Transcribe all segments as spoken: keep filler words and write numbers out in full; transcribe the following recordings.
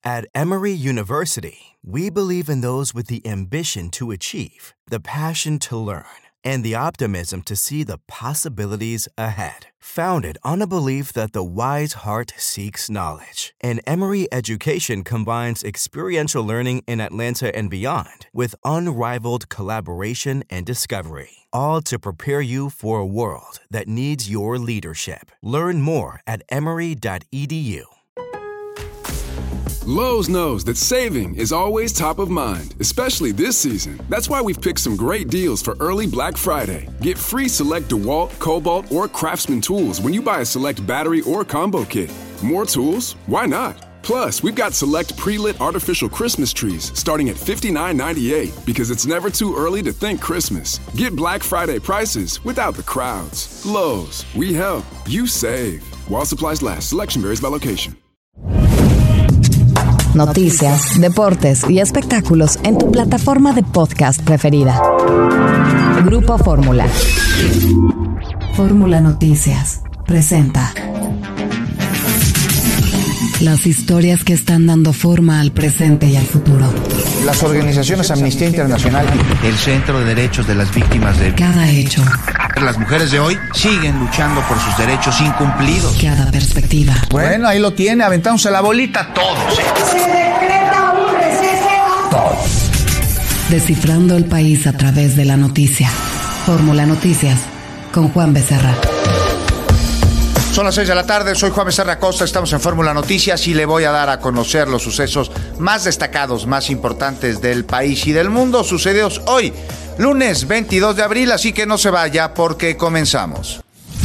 At Emory University, we believe in those with the ambition to achieve, the passion to learn, and the optimism to see the possibilities ahead. Founded on a belief that the wise heart seeks knowledge, and Emory Education combines experiential learning in Atlanta and beyond with unrivaled collaboration and discovery, all to prepare you for a world that needs your leadership. Learn more at emory dot e d u. Lowe's knows that saving is always top of mind, especially this season. That's why we've picked some great deals for early Black Friday. Get free select DeWalt, Cobalt, or Craftsman tools when you buy a select battery or combo kit. More tools? Why not? Plus, we've got select pre-lit artificial Christmas trees starting at fifty-nine ninety-eight because it's never too early to think Christmas. Get Black Friday prices without the crowds. Lowe's, we help, you save. While supplies last, selection varies by location. Noticias, deportes y espectáculos en tu plataforma de podcast preferida. Grupo Fórmula. Fórmula Noticias presenta las historias que están dando forma al presente y al futuro. Las organizaciones Amnistía Internacional, el Centro de Derechos de las Víctimas de... Cada hecho. Las mujeres de hoy siguen luchando por sus derechos incumplidos. Cada perspectiva. Bueno, ahí lo tiene, aventándose la bolita todos. Se decreta un receso. Todos. Descifrando el país a través de la noticia. Fórmula Noticias con Juan Becerra. Son las seis de la tarde, soy Juan Becerra Costa, estamos en Fórmula Noticias y le voy a dar a conocer los sucesos más destacados, más importantes del país y del mundo, sucedidos hoy, lunes veintidós de abril, así que no se vaya porque comenzamos.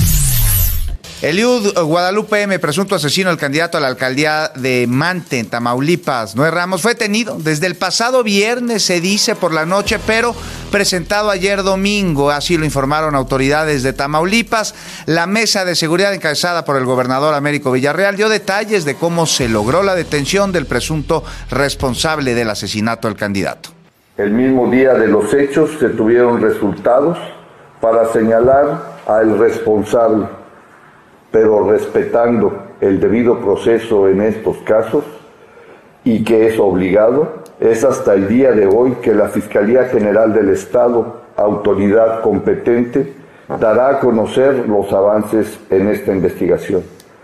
Eliud Guadalupe M., presunto asesino del candidato a la alcaldía de Mante, en Tamaulipas, Noé Ramos, fue detenido desde el pasado viernes, se dice, por la noche, pero presentado ayer domingo, así lo informaron autoridades de Tamaulipas. La mesa de seguridad encabezada por el gobernador Américo Villarreal dio detalles de cómo se logró la detención del presunto responsable del asesinato del candidato. El mismo día de los hechos se tuvieron resultados para señalar al responsable, pero respetando el debido proceso en estos casos y que es obligado. Es hasta el día de hoy que la Fiscalía General del Estado, autoridad competente, dará a conocer los avances en esta investigación.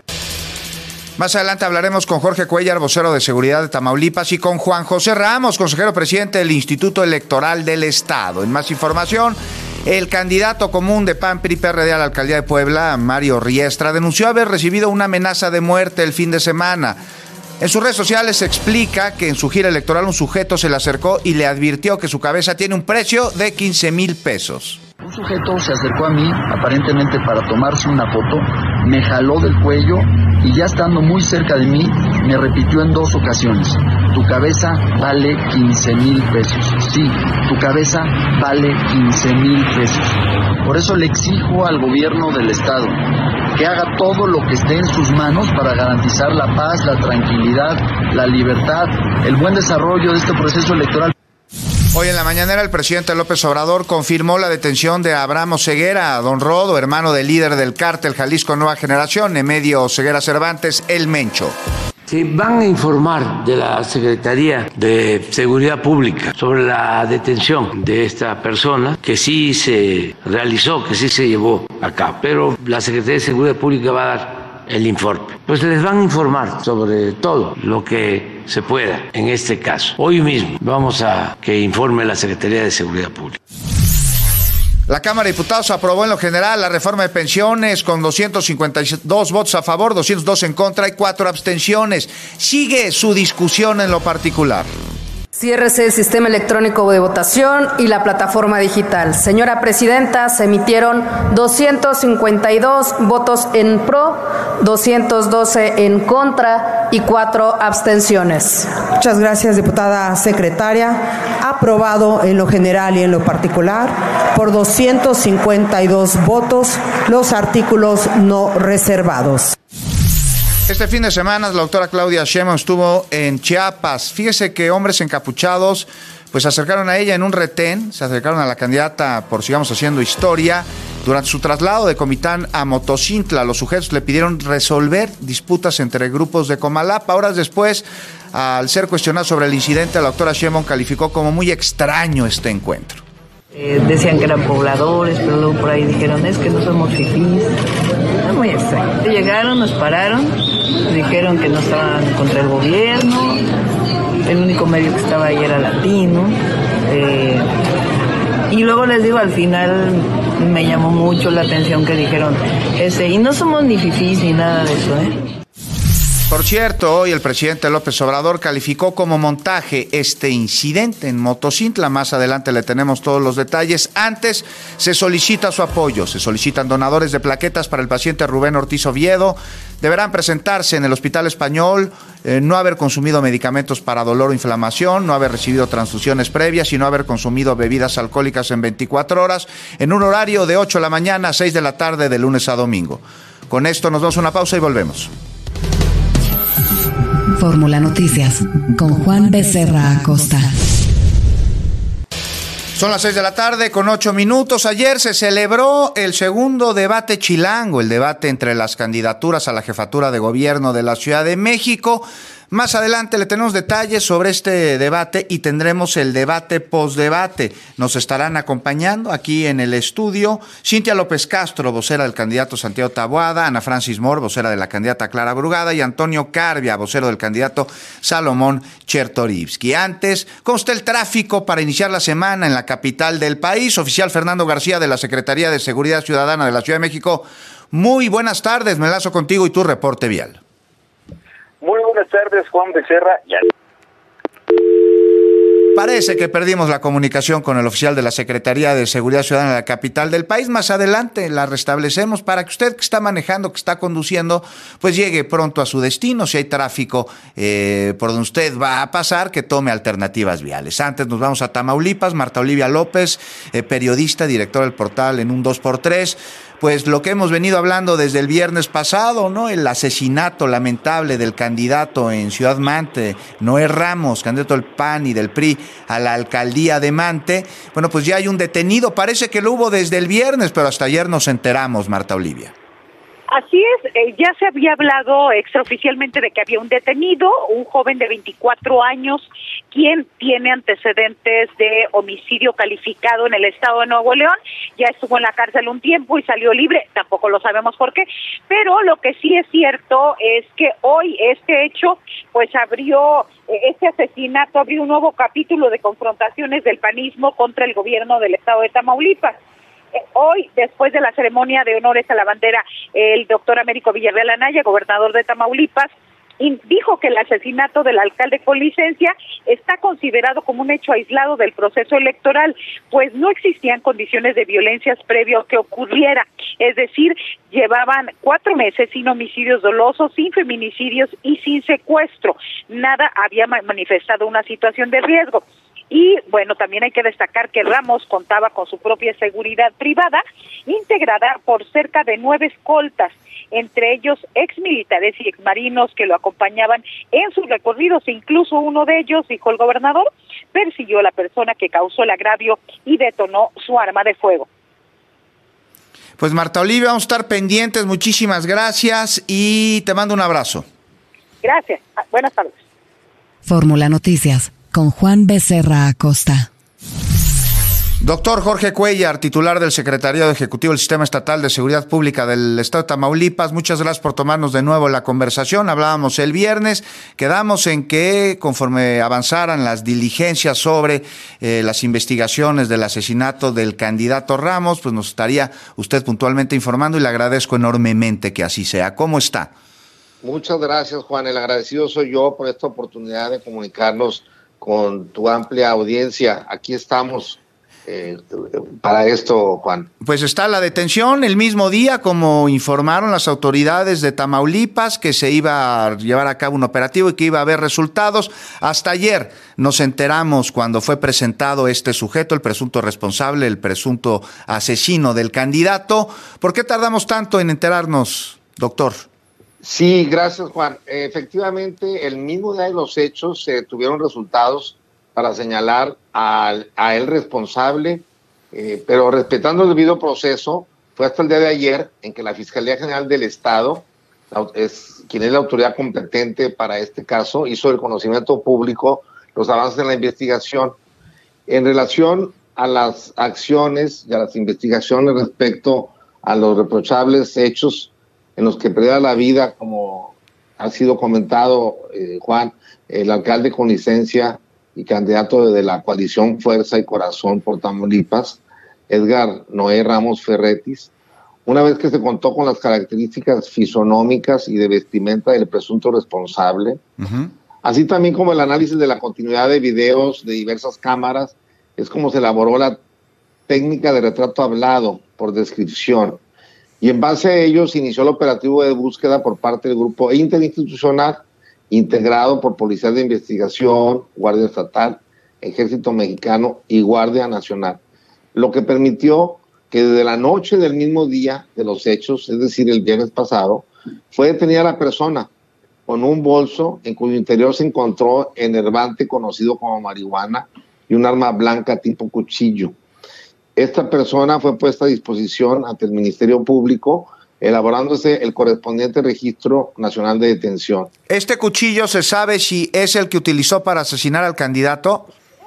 Más adelante hablaremos con Jorge Cuellar, vocero de Seguridad de Tamaulipas, y con Juan José Ramos, consejero presidente del Instituto Electoral del Estado. En más información, el candidato común de P A N, P R I, P R D a la alcaldía de Puebla, Mario Riestra, denunció haber recibido una amenaza de muerte el fin de semana. En sus redes sociales se explica que en su gira electoral un sujeto se le acercó y le advirtió que su cabeza tiene un precio de quince mil pesos. Un sujeto se acercó a mí, aparentemente para tomarse una foto, me jaló del cuello y ya estando muy cerca de mí, me repitió en dos ocasiones: tu cabeza vale quince mil pesos. Sí, tu cabeza vale quince mil pesos. Por eso le exijo al gobierno del estado que haga todo lo que esté en sus manos para garantizar la paz, la tranquilidad, la libertad, el buen desarrollo de este proceso electoral. Hoy en la mañanera el presidente López Obrador confirmó la detención de Abraham Oseguera, Don Rodo, hermano del líder del cártel Jalisco Nueva Generación, Emedio Oseguera Cervantes, El Mencho. Se van a informar de la Secretaría de Seguridad Pública sobre la detención de esta persona, que sí se realizó, que sí se llevó a cabo, pero la Secretaría de Seguridad Pública va a dar el informe. Pues les van a informar sobre todo lo que se pueda en este caso. Hoy mismo vamos a que informe la Secretaría de Seguridad Pública. La Cámara de Diputados aprobó en lo general la reforma de pensiones con doscientos cincuenta y dos votos a favor, doscientos dos en contra y cuatro abstenciones. Sigue su discusión en lo particular. Ciérrese el sistema electrónico de votación y la plataforma digital. Señora Presidenta, se emitieron doscientos cincuenta y dos votos en pro, doscientos doce en contra y cuatro abstenciones. Muchas gracias, diputada secretaria. Aprobado en lo general y en lo particular por doscientos cincuenta y dos votos los artículos no reservados. Este fin de semana la doctora Claudia Sheinbaum estuvo en Chiapas. Fíjese que hombres encapuchados pues se acercaron a ella en un retén, se acercaron a la candidata por Sigamos Haciendo Historia Durante su traslado de Comitán a Motocintla, los sujetos le pidieron resolver disputas entre grupos de Comalapa. Horas después, al ser cuestionado sobre el incidente, la doctora Sheinbaum calificó como muy extraño este encuentro. Eh, decían que eran pobladores, pero luego por ahí dijeron, es que no somos fifís. Es muy extraño. Llegaron, nos pararon, dijeron que no estaban contra el gobierno, el único medio que estaba ahí era Latino. Eh, y luego les digo, al final me llamó mucho la atención que dijeron, ese, y no somos ni fifís ni nada de eso, ¿eh? Por cierto, hoy el presidente López Obrador calificó como montaje este incidente en Motocintla. Más adelante le tenemos todos los detalles. Antes, se solicita su apoyo. Se solicitan donadores de plaquetas para el paciente Rubén Ortiz Oviedo. Deberán presentarse en el Hospital Español, eh, no haber consumido medicamentos para dolor o inflamación, no haber recibido transfusiones previas y no haber consumido bebidas alcohólicas en veinticuatro horas, en un horario de ocho de la mañana a seis de la tarde de lunes a domingo. Con esto nos damos una pausa y volvemos. Fórmula Noticias, con Juan Becerra Acosta. Son las seis de la tarde con ocho minutos. Ayer se celebró el segundo debate chilango, el debate entre las candidaturas a la jefatura de gobierno de la Ciudad de México. Más adelante le tenemos detalles sobre este debate y tendremos el debate postdebate. Nos estarán acompañando aquí en el estudio Cintia López Castro, vocera del candidato Santiago Taboada, Ana Francis Moore, vocera de la candidata Clara Brugada, y Antonio Carbia, vocero del candidato Salomón Chertorivsky. Antes, ¿cómo está el tráfico para iniciar la semana en la capital del país? Oficial Fernando García de la Secretaría de Seguridad Ciudadana de la Ciudad de México. Muy buenas tardes, me enlazo contigo y tu reporte vial. Muy buenas tardes, Juan Becerra. Ya. Parece que perdimos la comunicación con el oficial de la Secretaría de Seguridad Ciudadana de la capital del país. Más adelante la restablecemos para que usted que está manejando, que está conduciendo, pues llegue pronto a su destino. Si hay tráfico eh, por donde usted va a pasar, que tome alternativas viales. Antes nos vamos a Tamaulipas. Marta Olivia López, eh, periodista, directora del portal En un dos por tres. Pues lo que hemos venido hablando desde el viernes pasado, ¿no? El asesinato lamentable del candidato en Ciudad Mante, Noé Ramos, candidato del P A N y del P R I a la alcaldía de Mante. Bueno, pues ya hay un detenido, parece que lo hubo desde el viernes, pero hasta ayer nos enteramos, Marta Olivia. Así es, eh, ya se había hablado extraoficialmente de que había un detenido, un joven de veinticuatro años, quien tiene antecedentes de homicidio calificado en el estado de Nuevo León. Ya estuvo en la cárcel un tiempo y salió libre, tampoco lo sabemos por qué, pero lo que sí es cierto es que hoy este hecho pues abrió, eh, este asesinato abrió un nuevo capítulo de confrontaciones del panismo contra el gobierno del estado de Tamaulipas. Hoy, después de la ceremonia de honores a la bandera, el doctor Américo Villarreal Anaya, gobernador de Tamaulipas, dijo que el asesinato del alcalde con licencia está considerado como un hecho aislado del proceso electoral, pues no existían condiciones de violencias previo que ocurriera. Es decir, llevaban cuatro meses sin homicidios dolosos, sin feminicidios y sin secuestro. Nada había manifestado una situación de riesgo. Y bueno, también hay que destacar que Ramos contaba con su propia seguridad privada, integrada por cerca de nueve escoltas, entre ellos exmilitares y exmarinos que lo acompañaban en sus recorridos. Incluso uno de ellos, dijo el gobernador, persiguió a la persona que causó el agravio y detonó su arma de fuego. Pues Marta Olivia, vamos a estar pendientes, muchísimas gracias y te mando un abrazo. Gracias, buenas tardes. Fórmula Noticias, con Juan Becerra Acosta. Doctor Jorge Cuellar, titular del Secretariado Ejecutivo del Sistema Estatal de Seguridad Pública del Estado de Tamaulipas, muchas gracias por tomarnos de nuevo la conversación. Hablábamos el viernes, quedamos en que conforme avanzaran las diligencias sobre eh, las investigaciones del asesinato del candidato Ramos, pues nos estaría usted puntualmente informando y le agradezco enormemente que así sea. ¿Cómo está? Muchas gracias, Juan. El agradecido soy yo por esta oportunidad de comunicarnos con tu amplia audiencia. Aquí estamos eh, para esto, Juan. Pues está la detención el mismo día, como informaron las autoridades de Tamaulipas, que se iba a llevar a cabo un operativo y que iba a haber resultados. Hasta ayer nos enteramos cuando fue presentado este sujeto, el presunto responsable, el presunto asesino del candidato. ¿Por qué tardamos tanto en enterarnos, doctor? Sí, gracias, Juan. Efectivamente, el mismo día de los hechos se eh, tuvieron resultados para señalar al, a él responsable, eh, pero respetando el debido proceso, fue hasta el día de ayer en que la Fiscalía General del Estado, es, quien es la autoridad competente para este caso, hizo el conocimiento público los avances en la investigación en relación a las acciones y a las investigaciones respecto a los reprochables hechos en los que perdió la vida, como ha sido comentado, eh, Juan, el alcalde con licencia y candidato de la coalición Fuerza y Corazón por Tamaulipas, Edgar Noé Ramos Ferretis. Una vez que se contó con las características fisonómicas y de vestimenta del presunto responsable, uh-huh. así también como el análisis de la continuidad de videos de diversas cámaras, es como se elaboró la técnica de retrato hablado por descripción, y en base a ello se inició el operativo de búsqueda por parte del grupo interinstitucional integrado por Policía de Investigación, Guardia Estatal, Ejército Mexicano y Guardia Nacional, lo que permitió que desde la noche del mismo día de los hechos, es decir, el viernes pasado, fue detenida la persona con un bolso en cuyo interior se encontró enervante conocido como marihuana y un arma blanca tipo cuchillo. Esta persona fue puesta a disposición ante el Ministerio Público, elaborándose el correspondiente Registro Nacional de Detención. ¿Este cuchillo se sabe si es el que utilizó para asesinar al candidato?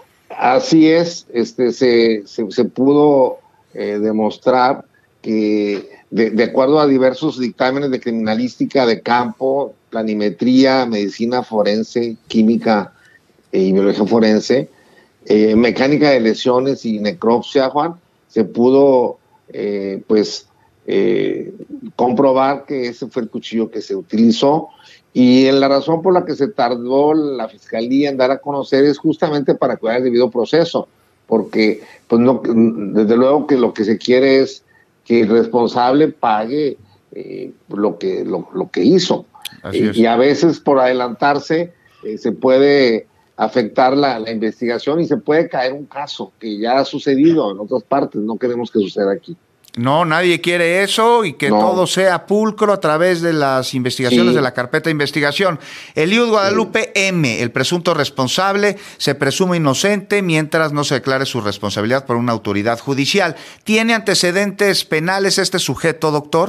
Así es, este, se, se, se pudo eh, demostrar que de, de acuerdo a diversos dictámenes de criminalística de campo, planimetría, medicina forense, química eh, y biología forense, eh, mecánica de lesiones y necropsia, Juan, se pudo eh, pues eh, comprobar que ese fue el cuchillo que se utilizó. Y la razón por la que se tardó la Fiscalía en dar a conocer es justamente para cuidar el debido proceso, porque pues no, desde luego que lo que se quiere es que el responsable pague eh, lo, que, lo, lo que hizo. Eh, y a veces por adelantarse eh, se puede afectar la, la investigación y se puede caer un caso que ya ha sucedido en otras partes, no queremos que suceda aquí. No, nadie quiere eso y que no. todo sea pulcro a través de las investigaciones sí. de la carpeta de investigación. Eliud Guadalupe sí. M., el presunto responsable, se presume inocente mientras no se declare su responsabilidad por una autoridad judicial. ¿Tiene antecedentes penales este sujeto, doctor?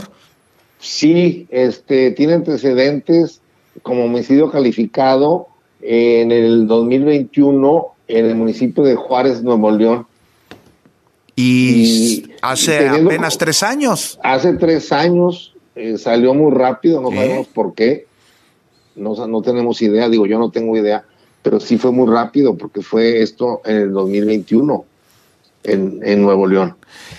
Sí, este, tiene antecedentes como homicidio calificado en el dos mil veintiuno en el municipio de Juárez, Nuevo León. Y, y hace teniendo, apenas tres años. Hace tres años eh, salió muy rápido, no ¿Eh? sabemos por qué, no, no tenemos idea, digo yo no tengo idea, pero sí fue muy rápido porque fue esto en el dos mil veintiuno en, en Nuevo León.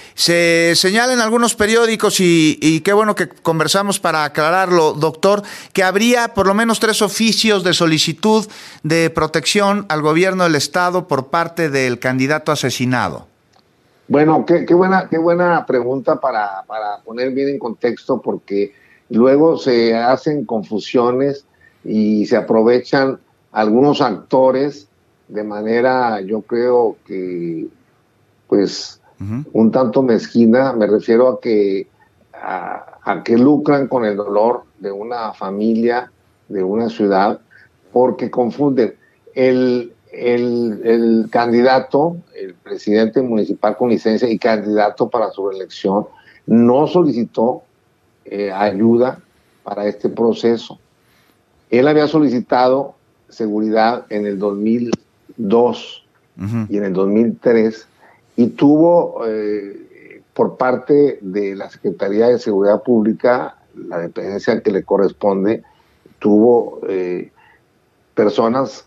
Se señala en algunos periódicos, y, y qué bueno que conversamos para aclararlo, doctor, que habría por lo menos tres oficios de solicitud de protección al gobierno del Estado por parte del candidato asesinado. Bueno, qué, qué buena, qué buena pregunta para, para poner bien en contexto, porque luego se hacen confusiones y se aprovechan algunos actores de manera, yo creo que, pues, uh-huh. un tanto mezquina. Me refiero a que, a, a que lucran con el dolor de una familia, de una ciudad, porque confunden el... El, el candidato, el presidente municipal con licencia y candidato para su reelección, no solicitó eh, ayuda para este proceso. Él había solicitado seguridad en el dos mil dos uh-huh. y en el dos mil tres y tuvo eh, por parte de la Secretaría de Seguridad Pública, la dependencia que le corresponde, tuvo eh, personas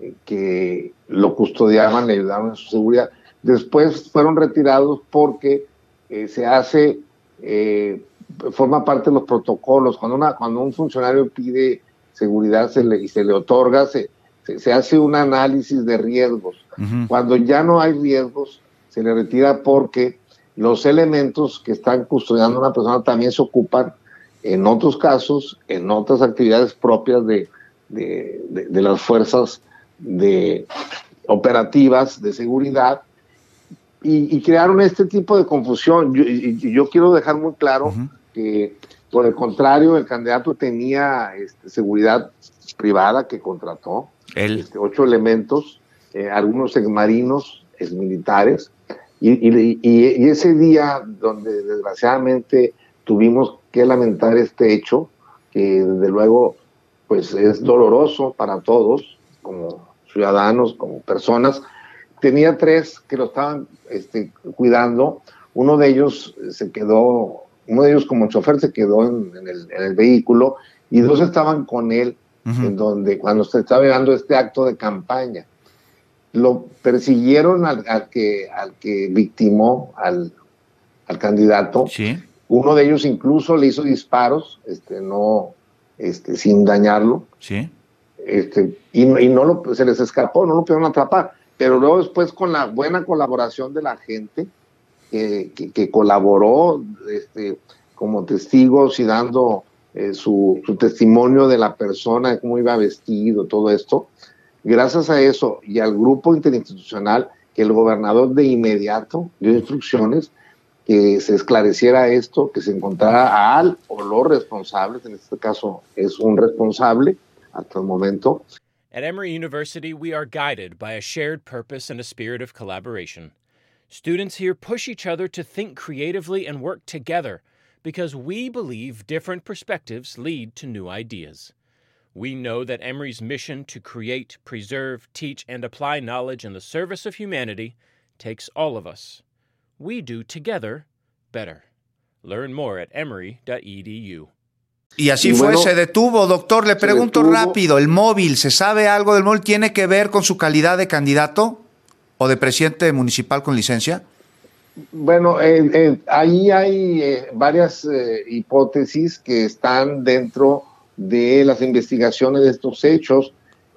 que lo custodiaban, le ayudaron en su seguridad. Después fueron retirados porque eh, se hace, eh, forma parte de los protocolos. Cuando, una, cuando un funcionario pide seguridad se le, y se le otorga, se, se, se hace un análisis de riesgos. Uh-huh. Cuando ya no hay riesgos, se le retira porque los elementos que están custodiando a una persona también se ocupan en otros casos, en otras actividades propias de, de, de, de las fuerzas de operativas de seguridad, y, y crearon este tipo de confusión. Yo, y, yo quiero dejar muy claro uh-huh. que, por el contrario, el candidato tenía este, seguridad privada que contrató, este, ocho elementos, eh, algunos exmarinos, exmilitares, Y, y, y ese día donde desgraciadamente tuvimos que lamentar este hecho, que desde luego pues es doloroso para todos, como ciudadanos, como personas, tenía tres que lo estaban este, cuidando. Uno de ellos se quedó, uno de ellos como chofer se quedó en, en, el, en el vehículo, y dos estaban con él, uh-huh. en donde cuando se estaba dando este acto de campaña. Lo persiguieron al, al, que, al que victimó al, al candidato. Sí. Uno de ellos incluso le hizo disparos, este, no, este, sin dañarlo. Sí. Este, y, y no lo, se les escapó, no lo pudieron atrapar. Pero luego después, con la buena colaboración de la gente que, que, que colaboró este, como testigos y dando eh, su, su testimonio de la persona, de cómo iba vestido, todo esto, gracias a eso y al grupo interinstitucional, que el gobernador de inmediato dio instrucciones que se esclareciera esto, que se encontrara al o los responsables, en este caso es un responsable hasta el momento. At Emory University, we are guided by a shared purpose and a spirit of collaboration. Students here push each other to think creatively and work together because we believe different perspectives lead to new ideas. We know that Emory's mission to create, preserve, teach, and apply knowledge in the service of humanity takes all of us. We do together better. Learn more at emory dot e d u. Y así y fue, bueno, se detuvo, doctor. Le pregunto detuvo. rápido, ¿el móvil, se sabe algo del móvil? ¿Tiene que ver con su calidad de candidato o de presidente municipal con licencia? Bueno, eh, eh, ahí hay eh, varias eh, hipótesis que están dentro de las investigaciones de estos hechos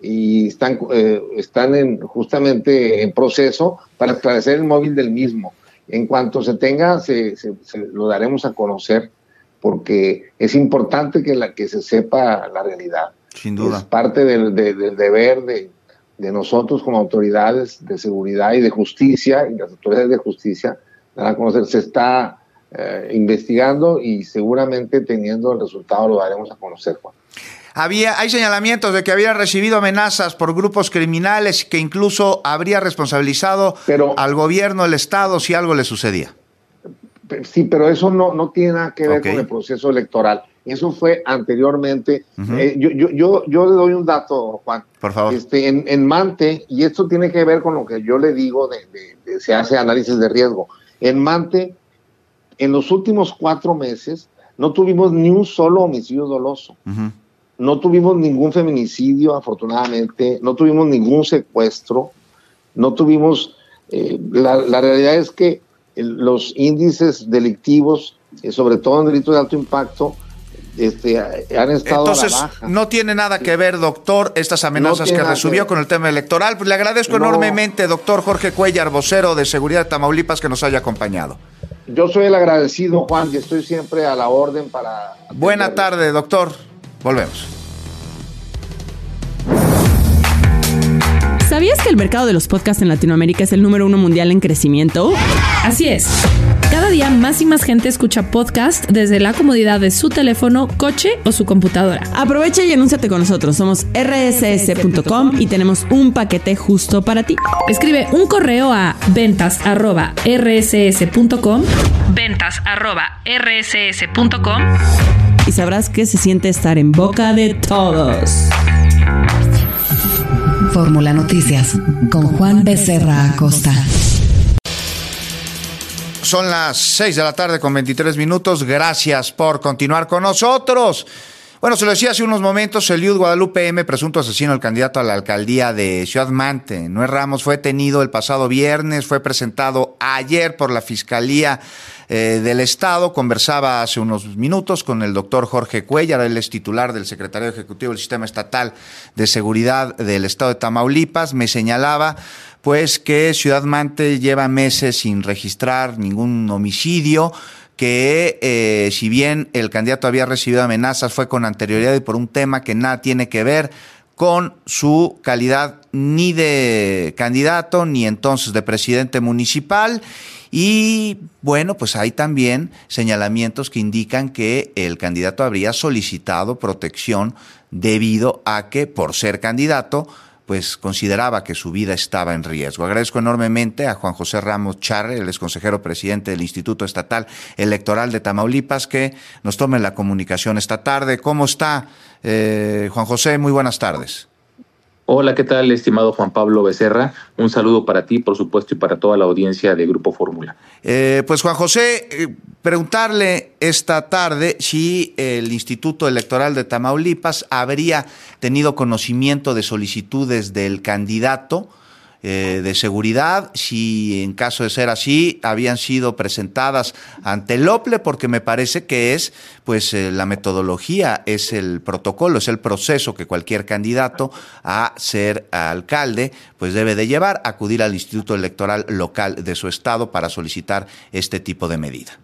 y están, eh, están en, justamente en proceso para esclarecer el móvil del mismo. En cuanto se tenga, se, se, se lo daremos a conocer, porque es importante que, la, que se sepa la realidad. Sin duda. Es parte del, de, del deber de, de nosotros como autoridades de seguridad y de justicia, y las autoridades de justicia dar a conocer. Se está eh, investigando y seguramente teniendo el resultado lo daremos a conocer, Juan. Había, hay señalamientos de que había recibido amenazas por grupos criminales, que incluso habría responsabilizado pero, al gobierno del estado si algo le sucedía. Sí, pero eso no, no tiene nada que ver okay. con el proceso electoral. Eso fue anteriormente. Uh-huh. Eh, yo, yo, yo, yo le doy un dato, Juan. Por favor. Este, en, en Mante, y esto tiene que ver con lo que yo le digo, de, de, de, se hace análisis de riesgo. En Mante, en los últimos cuatro meses, no tuvimos ni un solo homicidio doloso. Uh-huh. No tuvimos ningún feminicidio, afortunadamente. No tuvimos ningún secuestro. No tuvimos... Eh, la, la realidad es que los índices delictivos, eh, sobre todo en delitos de alto impacto, este, han estado Entonces, a la baja. No tiene nada que ver, doctor, estas amenazas no que recibió con el tema electoral. Pues le agradezco no. enormemente, doctor Jorge Cuéllar, vocero de Seguridad de Tamaulipas, que nos haya acompañado. Yo soy el agradecido, Juan, y estoy siempre a la orden para... Buena tarde, doctor. Volvemos. ¿Sabías que el mercado de los podcasts en Latinoamérica es el número uno mundial en crecimiento? Así es. Cada día más y más gente escucha podcast desde la comodidad de su teléfono, coche o su computadora. Aprovecha y anúnciate con nosotros. Somos erre ese ese punto com y tenemos un paquete justo para ti. Escribe un correo a ventas arroba erre ese ese punto com, ventas arroba erre ese ese punto com, y sabrás que se siente estar en boca de todos. Fórmula Noticias con Juan Becerra Acosta. Son las seis de la tarde con veintitrés minutos. Gracias por continuar con nosotros. Bueno, se lo decía hace unos momentos, Eliud Guadalupe M., presunto asesino del candidato a la alcaldía de Ciudad Mante, Noé Ramos, fue detenido el pasado viernes, fue presentado ayer por la Fiscalía eh, del Estado. Conversaba hace unos minutos con el doctor Jorge Cuéllar, él es titular del Secretario Ejecutivo del Sistema Estatal de Seguridad del Estado de Tamaulipas. Me señalaba pues que Ciudad Mante lleva meses sin registrar ningún homicidio, que eh, si bien el candidato había recibido amenazas fue con anterioridad y por un tema que nada tiene que ver con su calidad ni de candidato ni entonces de presidente municipal. Y bueno, pues hay también señalamientos que indican que el candidato habría solicitado protección debido a que por ser candidato pues consideraba que su vida estaba en riesgo. Agradezco enormemente a Juan José Ramos Charre, el ex consejero presidente del Instituto Estatal Electoral de Tamaulipas, que nos tome la comunicación esta tarde. ¿Cómo está, eh, Juan José? Muy buenas tardes. Hola, ¿qué tal, estimado Juan Pablo Becerra? Un saludo para ti, por supuesto, y para toda la audiencia de Grupo Fórmula. Eh, pues, Juan José, eh, preguntarle esta tarde si el Instituto Electoral de Tamaulipas habría tenido conocimiento de solicitudes del candidato eh, de seguridad, si en caso de ser así habían sido presentadas ante el O P L E, porque me parece que es pues eh, la metodología, es el protocolo, es el proceso que cualquier candidato a ser alcalde pues debe de llevar, acudir al Instituto Electoral local de su estado para solicitar este tipo de medida.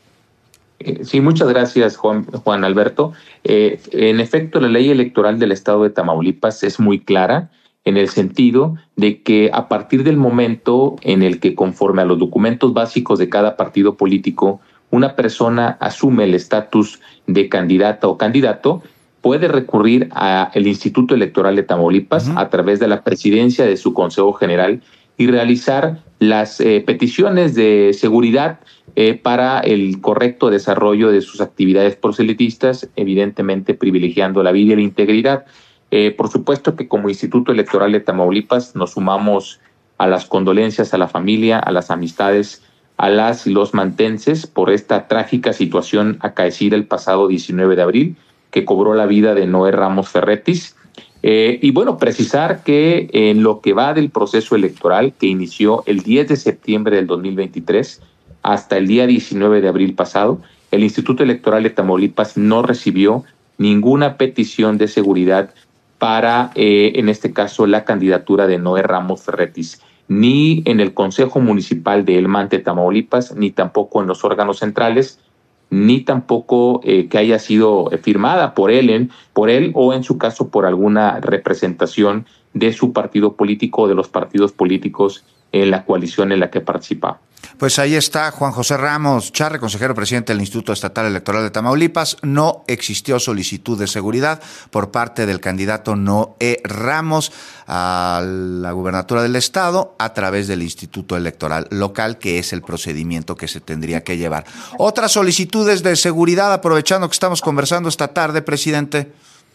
Sí, muchas gracias, Juan, Juan Alberto. Eh, en efecto, la ley electoral del estado de Tamaulipas es muy clara, en el sentido de que a partir del momento en el que, conforme a los documentos básicos de cada partido político, una persona asume el estatus de candidata o candidato, puede recurrir al Instituto Electoral de Tamaulipas uh-huh. a través de la presidencia de su Consejo General y realizar las eh, peticiones de seguridad eh, para el correcto desarrollo de sus actividades proselitistas, evidentemente privilegiando la vida y la integridad. Eh, por supuesto que como Instituto Electoral de Tamaulipas nos sumamos a las condolencias a la familia, a las amistades, a las y los mantenses por esta trágica situación acaecida el pasado diecinueve de abril, que cobró la vida de Noé Ramos Ferretis. Eh, y bueno, precisar que en lo que va del proceso electoral, que inició el diez de septiembre del dos mil veintitrés hasta el día diecinueve de abril pasado, el Instituto Electoral de Tamaulipas no recibió ninguna petición de seguridad para, eh, en este caso, la candidatura de Noé Ramos Ferretis, ni en el Consejo Municipal de El Mante, Tamaulipas, ni tampoco en los órganos centrales, ni tampoco eh, que haya sido firmada por él, en, por él o en su caso por alguna representación de su partido político o de los partidos políticos en la coalición en la que participa. Pues ahí está Juan José Ramos Charre, consejero presidente del Instituto Estatal Electoral de Tamaulipas. No existió solicitud de seguridad por parte del candidato Noé Ramos a la gubernatura del estado a través del Instituto Electoral local, que es el procedimiento que se tendría que llevar. Otras solicitudes de seguridad, aprovechando que estamos conversando esta tarde, presidente.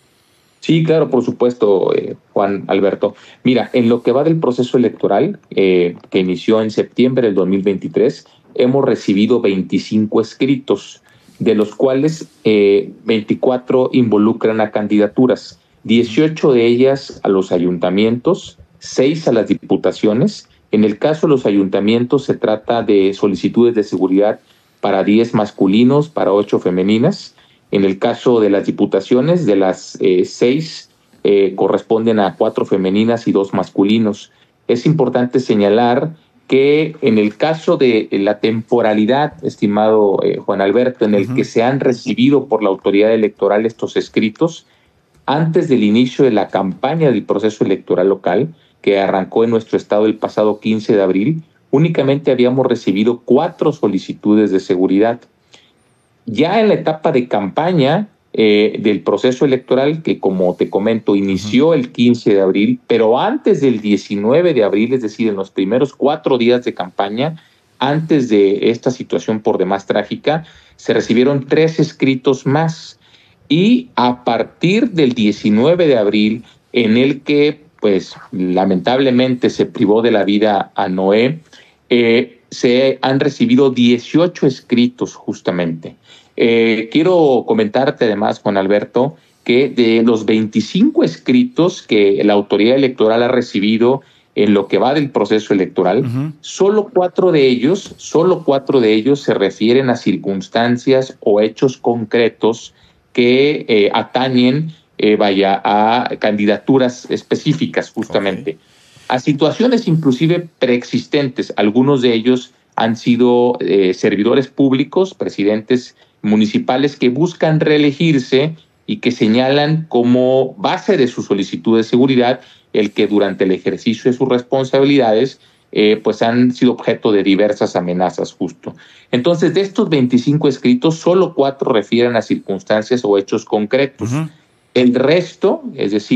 Sí, claro, por supuesto, eh, Juan Alberto. Mira, en lo que va del proceso electoral, eh, que inició en septiembre del dos mil veintitrés, hemos recibido veinticinco escritos, de los cuales eh, veinticuatro involucran a candidaturas, dieciocho de ellas a los ayuntamientos, seis a las diputaciones. En el caso de los ayuntamientos se trata de solicitudes de seguridad para diez masculinos, para ocho femeninas. En el caso de las diputaciones, de las eh, seis, eh, corresponden a cuatro femeninas y dos masculinos. Es importante señalar que en el caso de la temporalidad, estimado eh, Juan Alberto, en el uh-huh. que se han recibido por la autoridad electoral estos escritos, antes del inicio de la campaña del proceso electoral local, que arrancó en nuestro estado el pasado quince de abril, únicamente habíamos recibido cuatro solicitudes de seguridad. Ya en la etapa de campaña eh, del proceso electoral, que como te comento, inició uh-huh. el quince de abril, pero antes del diecinueve de abril, es decir, en los primeros cuatro días de campaña, antes de esta situación por demás trágica, se recibieron tres escritos más. Y a partir del diecinueve de abril, en el que, pues, lamentablemente se privó de la vida a Noé, eh, se han recibido dieciocho escritos justamente. Eh, quiero comentarte además, Juan Alberto, que de los veinticinco escritos que la autoridad electoral ha recibido en lo que va del proceso electoral, uh-huh. solo cuatro de ellos, solo cuatro de ellos se refieren a circunstancias o hechos concretos que eh, atañen, eh, vaya, a candidaturas específicas justamente. Okay. A situaciones inclusive preexistentes. Algunos de ellos han sido eh, servidores públicos, presidentes municipales que buscan reelegirse y que señalan como base de su solicitud de seguridad el que durante el ejercicio de sus responsabilidades eh, pues han sido objeto de diversas amenazas justo. Entonces, de estos veinticinco escritos, solo cuatro refieren a circunstancias o hechos concretos. Uh-huh. El resto, es decir,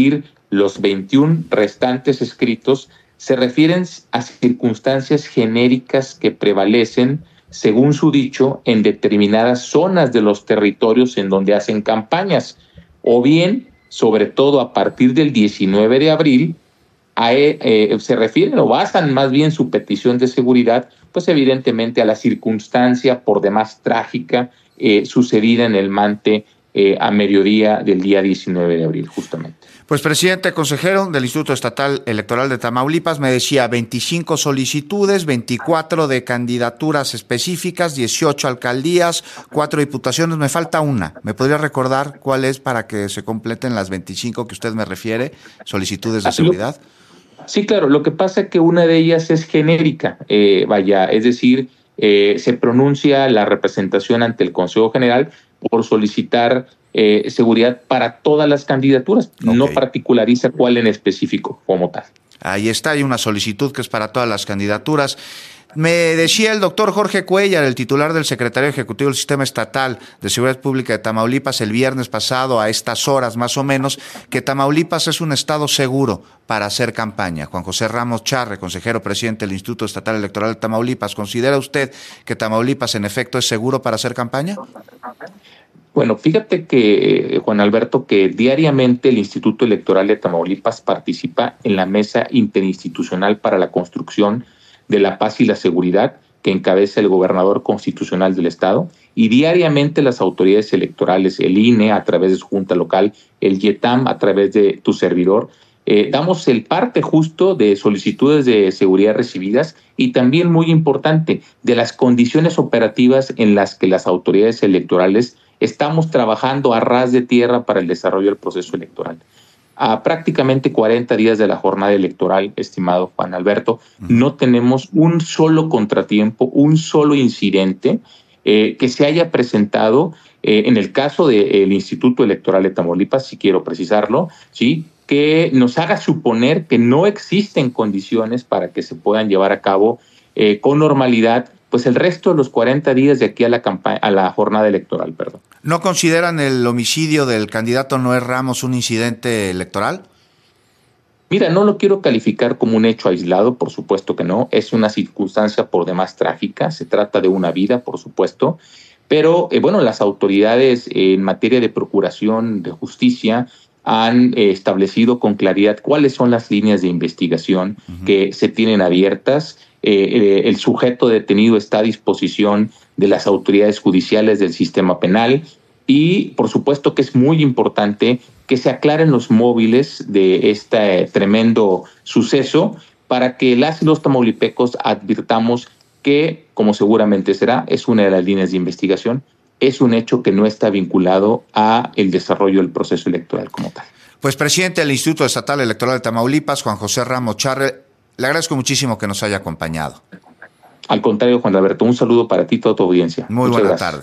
Los veintiún restantes escritos se refieren a circunstancias genéricas que prevalecen, según su dicho, en determinadas zonas de los territorios en donde hacen campañas, o bien, sobre todo a partir del diecinueve de abril, a, eh, se refieren o basan más bien su petición de seguridad, pues evidentemente a la circunstancia por demás trágica eh, sucedida en el Mante eh, a mediodía del día diecinueve de abril, justamente. Pues, presidente consejero del Instituto Estatal Electoral de Tamaulipas, me decía veinticinco solicitudes, veinticuatro de candidaturas específicas, dieciocho alcaldías, cuatro diputaciones, me falta una. ¿Me podría recordar cuál es para que se completen las veinticinco que usted me refiere, solicitudes de seguridad? Sí, claro, lo que pasa es que una de ellas es genérica, eh, vaya, es decir, eh, se pronuncia la representación ante el Consejo General por solicitar Eh, seguridad para todas las candidaturas, okay. No particulariza cuál en específico como tal. Ahí está, hay una solicitud que es para todas las candidaturas. Me decía el doctor Jorge Cuéllar, el titular del Secretario Ejecutivo del Sistema Estatal de Seguridad Pública de Tamaulipas, el viernes pasado a estas horas más o menos, que Tamaulipas es un estado seguro para hacer campaña. Juan José Ramos Charre, consejero presidente del Instituto Estatal Electoral de Tamaulipas, ¿considera usted que Tamaulipas en efecto es seguro para hacer campaña? Bueno, fíjate que, Juan Alberto, que diariamente el Instituto Electoral de Tamaulipas participa en la Mesa Interinstitucional para la Construcción de la Paz y la Seguridad, que encabeza el gobernador constitucional del estado, y diariamente las autoridades electorales, el I N E a través de su junta local, el YETAM a través de tu servidor, eh, damos el parte justo de solicitudes de seguridad recibidas y también, muy importante, de las condiciones operativas en las que las autoridades electorales estamos trabajando a ras de tierra para el desarrollo del proceso electoral. A prácticamente cuarenta días de la jornada electoral, estimado Juan Alberto, no tenemos un solo contratiempo, un solo incidente eh, que se haya presentado eh, en el caso del Instituto Electoral de Tamaulipas, si quiero precisarlo, ¿sí?, que nos haga suponer que no existen condiciones para que se puedan llevar a cabo eh, con normalidad pues el resto de los cuarenta días de aquí a la campaña, a la jornada electoral, perdón. ¿No consideran el homicidio del candidato Noé Ramos un incidente electoral? Mira, no lo quiero calificar como un hecho aislado, por supuesto que no. Es una circunstancia por demás trágica. Se trata de una vida, por supuesto. Pero, eh, bueno, las autoridades eh, en materia de procuración de justicia han eh, establecido con claridad cuáles son las líneas de investigación uh-huh. que se tienen abiertas. Eh, eh, el sujeto detenido está a disposición de las autoridades judiciales del sistema penal y, por supuesto, que es muy importante que se aclaren los móviles de este tremendo suceso para que las y los tamaulipecos advirtamos que, como seguramente será, es una de las líneas de investigación, es un hecho que no está vinculado a el desarrollo del proceso electoral como tal. Pues, presidente del Instituto Estatal Electoral de Tamaulipas, Juan José Ramos Charre, le agradezco muchísimo que nos haya acompañado. Al contrario, Juan Alberto, un saludo para ti y toda tu audiencia. Muy Muchas buena gracias. tarde.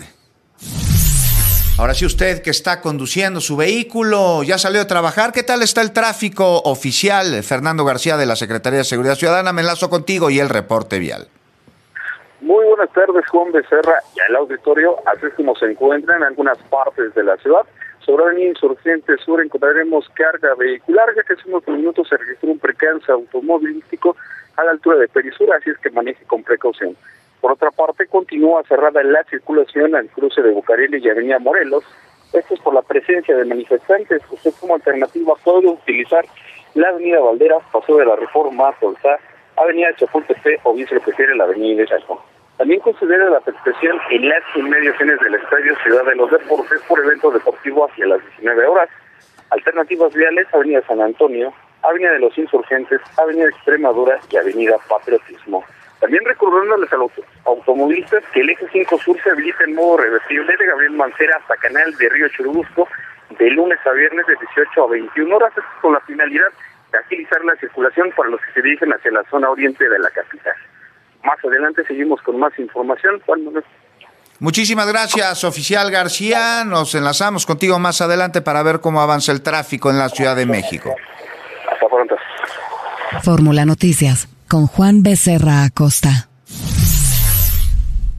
Ahora sí, usted que está conduciendo su vehículo, ya salió de trabajar, ¿qué tal está el tráfico oficial? Fernando García, de la Secretaría de Seguridad Ciudadana, me enlazo contigo y el reporte vial. Muy buenas tardes, Juan Becerra, y al auditorio, así es como se encuentra en algunas partes de la ciudad. Sobre la avenida Insurgente Sur encontraremos carga vehicular, ya que hace unos minutos se registró un percance automovilístico a la altura de Perisur, así es que maneje con precaución. Por otra parte, continúa cerrada la circulación al cruce de Bucareli y Avenida Morelos. Esto es por la presencia de manifestantes. Usted como alternativa puede utilizar la Avenida Valderas, Paseo de la Reforma, Tolsá, Avenida Chapultepec o bien si lo prefiere la Avenida Hidalgo. También considera la afectación en las inmediaciones del Estadio Ciudad de los Deportes por evento deportivo hacia las diecinueve horas. Alternativas viales, Avenida San Antonio, Avenida de los Insurgentes, Avenida Extremadura y Avenida Patriotismo. También recordándoles a los automovilistas que el eje cinco Sur se habilita en modo reversible de Gabriel Mancera hasta Canal de Río Churubusco de lunes a viernes de dieciocho a veintiuna horas, esto con la finalidad de agilizar la circulación para los que se dirigen hacia la zona oriente de la capital. Más adelante seguimos con más información. Cuando... Muchísimas gracias, oficial García. Nos enlazamos contigo más adelante para ver cómo avanza el tráfico en la Ciudad de México. Hasta pronto. Fórmula Noticias con Juan Becerra Acosta.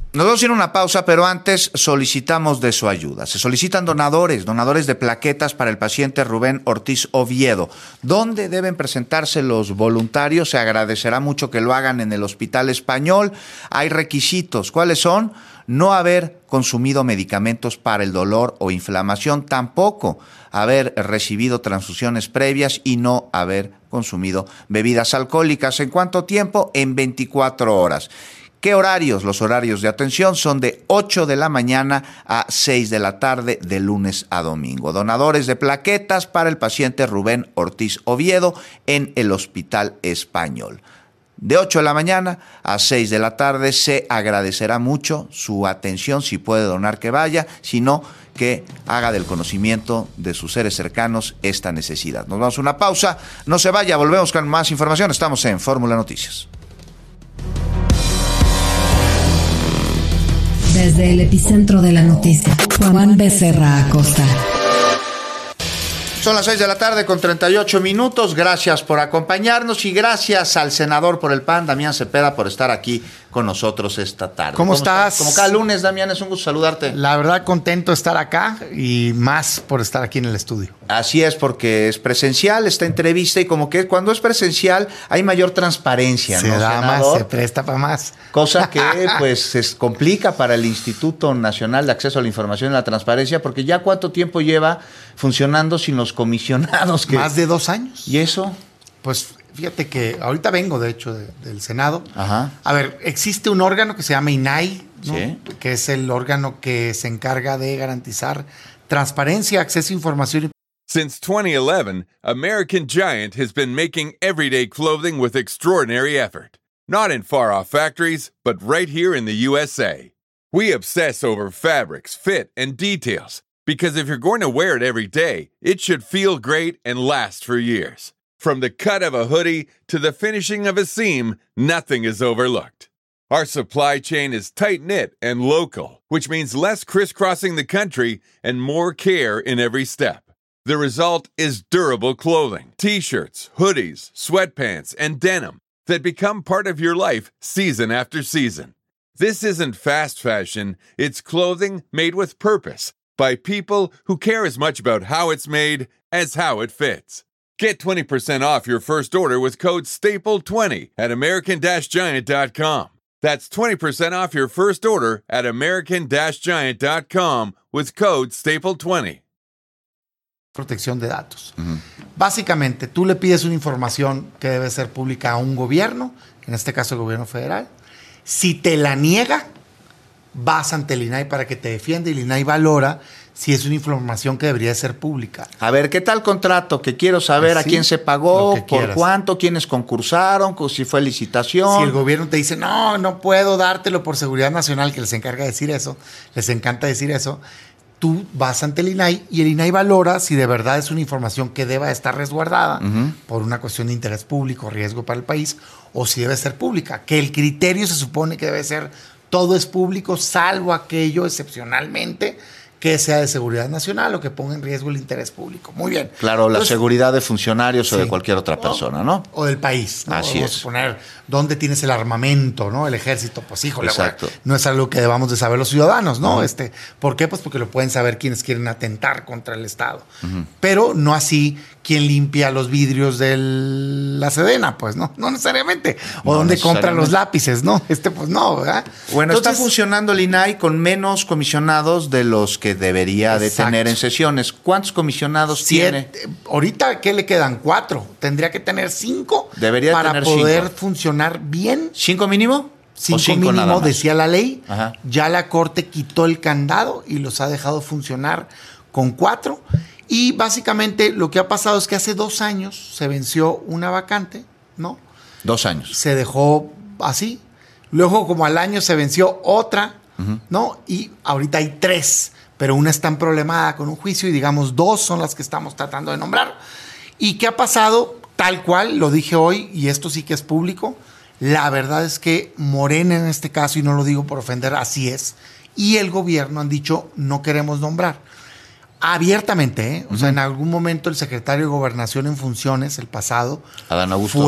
Nos vamos a ir a una pausa, pero antes solicitamos de su ayuda. Se solicitan donadores, donadores de plaquetas para el paciente Rubén Ortiz Oviedo. ¿Dónde deben presentarse los voluntarios? Se agradecerá mucho que lo hagan en el Hospital Español. Hay requisitos. ¿Cuáles son? No haber consumido medicamentos para el dolor o inflamación, tampoco haber recibido transfusiones previas y no haber consumido bebidas alcohólicas. ¿En cuánto tiempo? En veinticuatro horas. ¿Qué horarios? Los horarios de atención son de ocho de la mañana a seis de la tarde, de lunes a domingo. Donadores de plaquetas para el paciente Rubén Ortiz Oviedo en el Hospital Español. De ocho de la mañana a seis de la tarde. Se agradecerá mucho su atención. Si puede donar, que vaya. Si no, que haga del conocimiento de sus seres cercanos esta necesidad. Nos vamos a una pausa. No se vaya, volvemos con más información. Estamos en Fórmula Noticias. Desde el epicentro de la noticia, Juan Becerra Acosta. Son las seis de la tarde con treinta y ocho minutos. Gracias por acompañarnos y gracias al senador por el P A N, Damián Cepeda, por estar aquí con nosotros esta tarde. ¿Cómo, ¿Cómo estás? Como cada lunes, Damián, es un gusto saludarte. La verdad, contento de estar acá y más por estar aquí en el estudio. Así es, porque es presencial esta entrevista y como que cuando es presencial hay mayor transparencia, se ¿no, da senador? Más, se presta para más. Cosa que pues se complica para el Instituto Nacional de Acceso a la Información y la Transparencia, porque ya cuánto tiempo lleva funcionando sin los comisionados. Que... Más de dos años. ¿Y eso? Pues fíjate que ahorita vengo, de hecho, de, del Senado. Ajá. A ver, existe un órgano que se llama I N A I, ¿no? Sí. Que es el órgano que se encarga de garantizar transparencia, acceso a información y Since twenty eleven, American Giant has been making everyday clothing with extraordinary effort. Not in far-off factories, but right here in the U S A. We obsess over fabrics, fit, and details, because if you're going to wear it every day, it should feel great and last for years. From the cut of a hoodie to the finishing of a seam, nothing is overlooked. Our supply chain is tight-knit and local, which means less crisscrossing the country and more care in every step. The result is durable clothing, t-shirts, hoodies, sweatpants, and denim that become part of your life season after season. This isn't fast fashion, it's clothing made with purpose by people who care as much about how it's made as how it fits. Get twenty percent off your first order with code staple twenty at american giant dot com. That's twenty percent off your first order at american giant dot com with code staple twenty. Protección de datos. Uh-huh. Básicamente, tú le pides una información que debe ser pública a un gobierno, en este caso el gobierno federal. Si te la niega, vas ante el I N A I para que te defienda y el I N A I valora si es una información que debería ser pública. A ver, ¿qué tal contrato? Que quiero saber sí, a quién se pagó, por quieras. cuánto, quiénes concursaron, si fue licitación. Si el gobierno te dice, no, no puedo dártelo por seguridad nacional, que les encarga decir eso, les encanta decir eso, tú vas ante el I N A I y el I N A I valora si de verdad es una información que deba estar resguardada uh-huh. por una cuestión de interés público, riesgo para el país, o si debe ser pública. Que el criterio se supone que debe ser todo es público, salvo aquello excepcionalmente que sea de seguridad nacional o que ponga en riesgo el interés público. Muy bien. Claro, la Entonces, seguridad de funcionarios sí, o de cualquier otra persona, ¿no? O del país, ¿no? Así Vamos es. a poner dónde tienes el armamento, ¿no? El ejército, pues híjole, exacto. Bueno, no es algo que debamos de saber los ciudadanos, ¿no? Uh-huh. Este, ¿por qué? Pues porque lo pueden saber quienes quieren atentar contra el Estado. Uh-huh. Pero no así quien limpia los vidrios de la Sedena, pues, ¿no? No necesariamente. O no dónde necesariamente. compran los lápices, ¿no? Este, pues no, ¿verdad? Bueno, Entonces, está funcionando el I N A I con menos comisionados de los que debería exacto. de tener en sesiones. ¿Cuántos comisionados Siete, tiene? Ahorita, ¿qué le quedan? Cuatro. Tendría que tener cinco debería para tener poder cinco. funcionar bien. ¿Cinco mínimo? Cinco, ¿O cinco mínimo, nada más? decía la ley. Ajá. Ya la Corte quitó el candado y los ha dejado funcionar con cuatro. Y básicamente lo que ha pasado es que hace dos años se venció una vacante, ¿no? Dos años. Se dejó así. Luego, como al año, se venció otra, uh-huh. ¿no? Y ahorita hay tres, pero una está en problemada con un juicio y, digamos, dos son las que estamos tratando de nombrar. ¿Y qué ha pasado? Tal cual, lo dije hoy, y esto sí que es público. La verdad es que Morena, en este caso, y no lo digo por ofender, así es, y el gobierno han dicho, no queremos nombrar. Abiertamente, ¿eh? O uh-huh. sea, en algún momento el secretario de Gobernación en funciones, el pasado, Adán Augusto. fue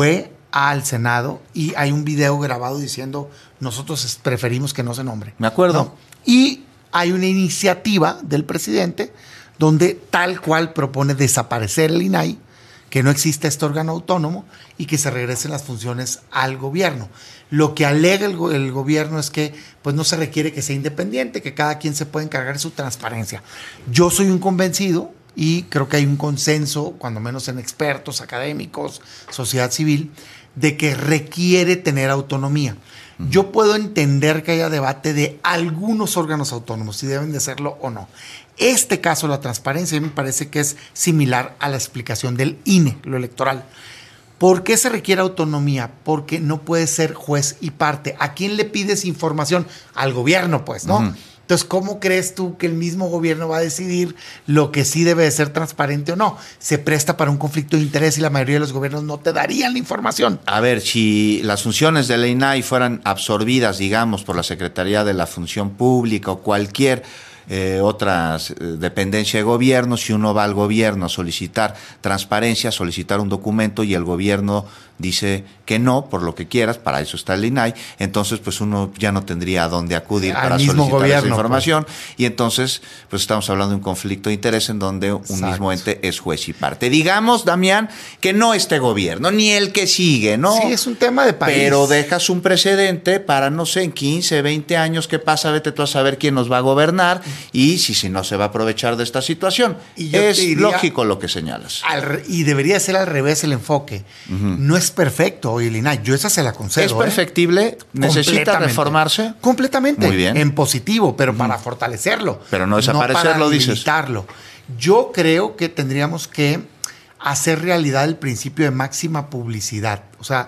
al Senado y hay un video grabado diciendo nosotros preferimos que no se nombre. Me acuerdo. ¿No? Y hay una iniciativa del presidente donde tal cual propone desaparecer el I N A I, que no existe este órgano autónomo y que se regresen las funciones al gobierno. Lo que alega el, go- el gobierno es que pues no se requiere que sea independiente, que cada quien se puede encargar de su transparencia. Yo soy un convencido y creo que hay un consenso, cuando menos en expertos, académicos, sociedad civil, de que requiere tener autonomía. Uh-huh. Yo puedo entender que haya debate de algunos órganos autónomos, si deben de serlo o no. Este caso, la transparencia, me parece que es similar a la explicación del I N E, lo electoral. ¿Por qué se requiere autonomía? Porque no puede ser juez y parte. ¿A quién le pides información? Al gobierno, pues, ¿no? Uh-huh. Entonces, ¿cómo crees tú que el mismo gobierno va a decidir lo que sí debe de ser transparente o no? Se presta para un conflicto de interés y la mayoría de los gobiernos no te darían la información. A ver, si las funciones del I N A I fueran absorbidas, digamos, por la Secretaría de la Función Pública o cualquier eh, otra eh, dependencia de gobierno, si uno va al gobierno a solicitar transparencia, solicitar un documento y el gobierno dice que no, por lo que quieras, para eso está el I N A I, entonces pues uno ya no tendría a dónde acudir al para mismo solicitar gobierno, esa información, pues. Y entonces pues estamos hablando de un conflicto de interés en donde un Exacto. mismo ente es juez y parte. Digamos, Damián, que no este gobierno, ni el que sigue, ¿no? Sí, es un tema de país. Pero dejas un precedente para, no sé, en quince, veinte años, ¿qué pasa? Vete tú a saber quién nos va a gobernar y si, si no se va a aprovechar de esta situación. Y yo es te diría, lógico lo que señalas. Al, y debería ser al revés el enfoque. Uh-huh. No es perfecto hoy el I N A I. Yo esa se la concedo. ¿Es perfectible? ¿Eh? ¿Necesita reformarse? Completamente. Muy bien. En positivo, pero uh-huh. para fortalecerlo. Pero no desaparecerlo, no dices. Limitarlo. Yo creo que tendríamos que hacer realidad el principio de máxima publicidad. O sea,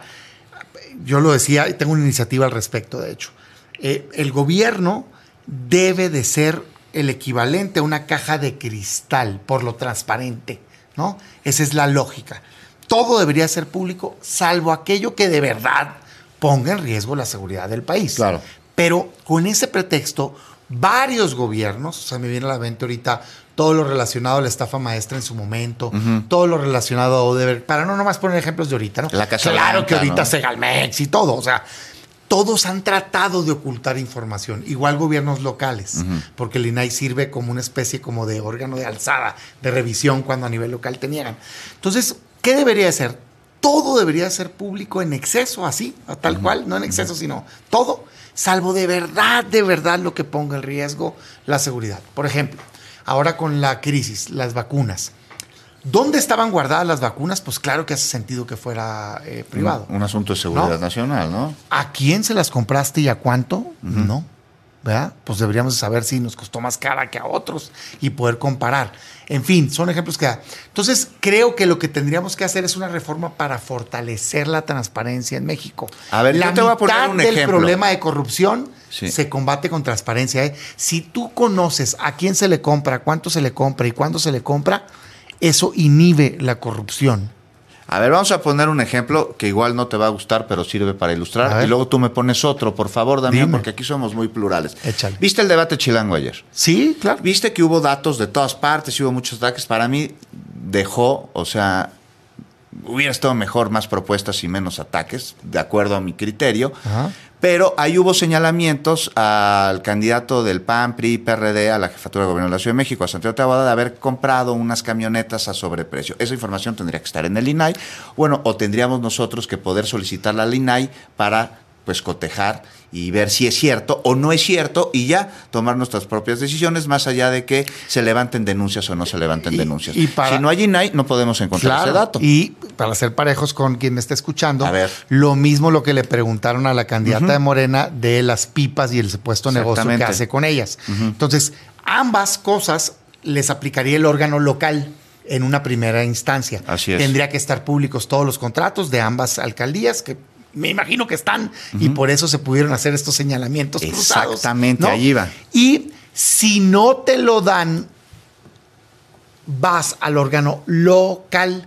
yo lo decía y tengo una iniciativa al respecto, de hecho. Eh, el gobierno debe de ser el equivalente a una caja de cristal por lo transparente, ¿no? Esa es la lógica. Todo debería ser público, salvo aquello que de verdad ponga en riesgo la seguridad del país. Claro. Pero con ese pretexto, varios gobiernos, o sea, me viene a la mente ahorita todo lo relacionado a la estafa maestra en su momento, uh-huh. todo lo relacionado a Odebrecht, para no nomás poner ejemplos de ahorita, ¿no? La Casa Claro Blanca, que ahorita ¿no? Segalmex y todo, o sea, todos han tratado de ocultar información, igual gobiernos locales, uh-huh. porque el I N A I sirve como una especie como de órgano de alzada, de revisión cuando a nivel local te niegan. Entonces, ¿qué debería ser? Todo debería ser público en exceso, así, tal uh-huh. cual, no en exceso, uh-huh. sino todo, salvo de verdad, de verdad lo que ponga en riesgo la seguridad. Por ejemplo, ahora con la crisis, las vacunas. ¿Dónde estaban guardadas las vacunas? Pues claro que hace sentido que fuera eh, privado. Un, un asunto de seguridad ¿no? nacional, ¿no? ¿A quién se las compraste y a cuánto? Uh-huh. No. ¿Verdad? Pues deberíamos saber si nos costó más cara que a otros y poder comparar. En fin, son ejemplos que da. Entonces, creo que lo que tendríamos que hacer es una reforma para fortalecer la transparencia en México. A ver, la yo te voy a poner un del ejemplo. problema de corrupción sí. se combate con transparencia. ¿eh? Si tú conoces a quién se le compra, cuánto se le compra y cuándo se le compra, eso inhibe la corrupción. A ver, vamos a poner un ejemplo que igual no te va a gustar, pero sirve para ilustrar. Y luego tú me pones otro, por favor, Damián, Dime. porque aquí somos muy plurales. Échale. ¿Viste el debate chilango ayer? Sí, claro. ¿Viste que hubo datos de todas partes y hubo muchos ataques? Para mí dejó, o sea, hubiera estado mejor más propuestas y menos ataques, de acuerdo a mi criterio. Ajá. Pero ahí hubo señalamientos al candidato del P A N, P R I, P R D a la jefatura de gobierno de la Ciudad de México, a Santiago Taboada, de haber comprado unas camionetas a sobreprecio. Esa información tendría que estar en el I N A I. Bueno, o tendríamos nosotros que poder solicitarla al I N A I para pues cotejar y ver si es cierto o no es cierto y ya tomar nuestras propias decisiones más allá de que se levanten denuncias o no se levanten y, denuncias. Y para, si no hay I N A I, no podemos encontrar claro, ese dato. Y para ser parejos con quien me está escuchando, a ver. lo mismo lo que le preguntaron a la candidata uh-huh. de Morena de las pipas y el supuesto negocio que hace con ellas. Uh-huh. Entonces, ambas cosas les aplicaría el órgano local en una primera instancia. Así es. Tendría que estar públicos todos los contratos de ambas alcaldías que me imagino que están, uh-huh. y por eso se pudieron hacer estos señalamientos cruzados. Exactamente, ¿no? allí va. Y si no te lo dan, vas al órgano local.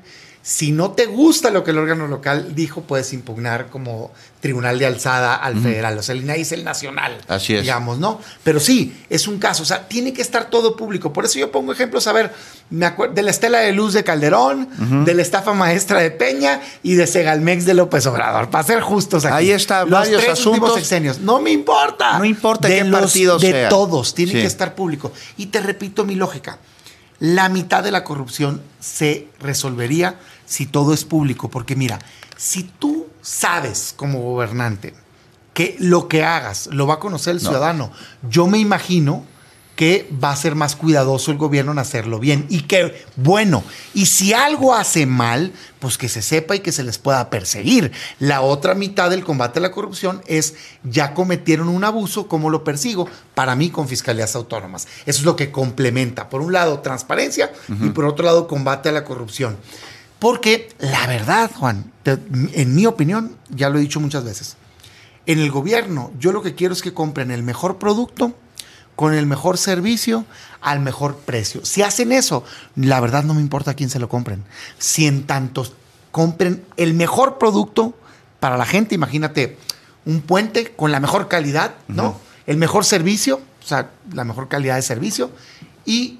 Si no te gusta lo que el órgano local dijo, puedes impugnar como tribunal de alzada al uh-huh. federal. O sea, el I N A I es el nacional. Así es. Digamos, ¿no? Pero sí, es un caso. O sea, tiene que estar todo público. Por eso yo pongo ejemplos, a ver, me acuerdo de la estela de luz de Calderón, uh-huh. de la estafa maestra de Peña y de Segalmex de López Obrador. Para ser justos aquí. Ahí está, los varios tres asuntos. Sexenios. No me importa. No importa de qué los, partido de sea. De todos. Tiene sí. que estar público. Y te repito mi lógica. La mitad de la corrupción se resolvería si todo es público. Porque mira, si tú sabes como gobernante que lo que hagas lo va a conocer el no. ciudadano, yo me imagino que va a ser más cuidadoso el gobierno en hacerlo bien. Y que, bueno, y si algo hace mal, pues que se sepa y que se les pueda perseguir. La otra mitad del combate a la corrupción es, ya cometieron un abuso, ¿cómo lo persigo? Para mí, con fiscalías autónomas. Eso es lo que complementa, por un lado, transparencia uh-huh. y por otro lado, combate a la corrupción. Porque la verdad, Juan, te, en mi opinión, ya lo he dicho muchas veces, en el gobierno yo lo que quiero es que compren el mejor producto, con el mejor servicio, al mejor precio. Si hacen eso, la verdad no me importa a quién se lo compren. Si en tanto compren el mejor producto para la gente, imagínate, un puente con la mejor calidad, ¿no? Uh-huh. El mejor servicio, o sea, la mejor calidad de servicio, y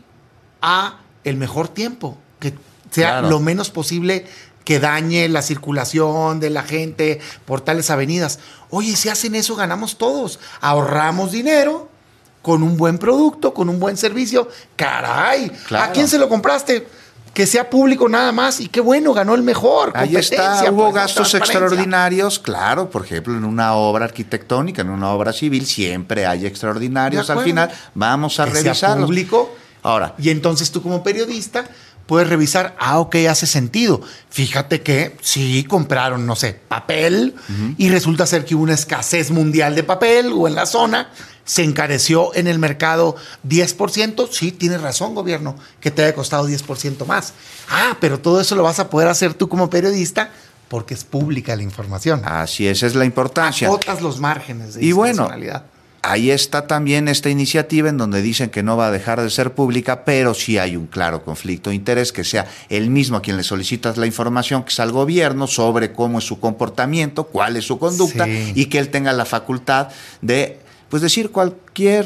a el mejor tiempo, que sea claro. lo menos posible que dañe la circulación de la gente por tales avenidas. Oye, si hacen eso, ganamos todos. Ahorramos dinero con un buen producto, con un buen servicio. ¡Caray! Claro. ¿A quién se lo compraste? Que sea público nada más. Y qué bueno, ganó el mejor. Ahí está, hubo pues, gastos extraordinarios. Claro, por ejemplo, en una obra arquitectónica, en una obra civil, siempre hay extraordinarios. Al final, vamos a que revisarlos. Sea público. Ahora. Y entonces tú como periodista puedes revisar, ah, ok, hace sentido. Fíjate que sí compraron, no sé, papel, uh-huh. y resulta ser que hubo una escasez mundial de papel o en la zona, se encareció en el mercado diez por ciento. Sí, tienes razón, gobierno, que te haya costado diez por ciento más. Ah, pero todo eso lo vas a poder hacer tú como periodista porque es pública la información. Así es, esa es la importancia. Acotas los márgenes de y discrecionalidad. Bueno, ahí está también esta iniciativa en donde dicen que no va a dejar de ser pública, pero sí hay un claro conflicto de interés, que sea el mismo a quien le solicitas la información, que es al gobierno, sobre cómo es su comportamiento, cuál es su conducta, sí. y que él tenga la facultad de pues decir cualquier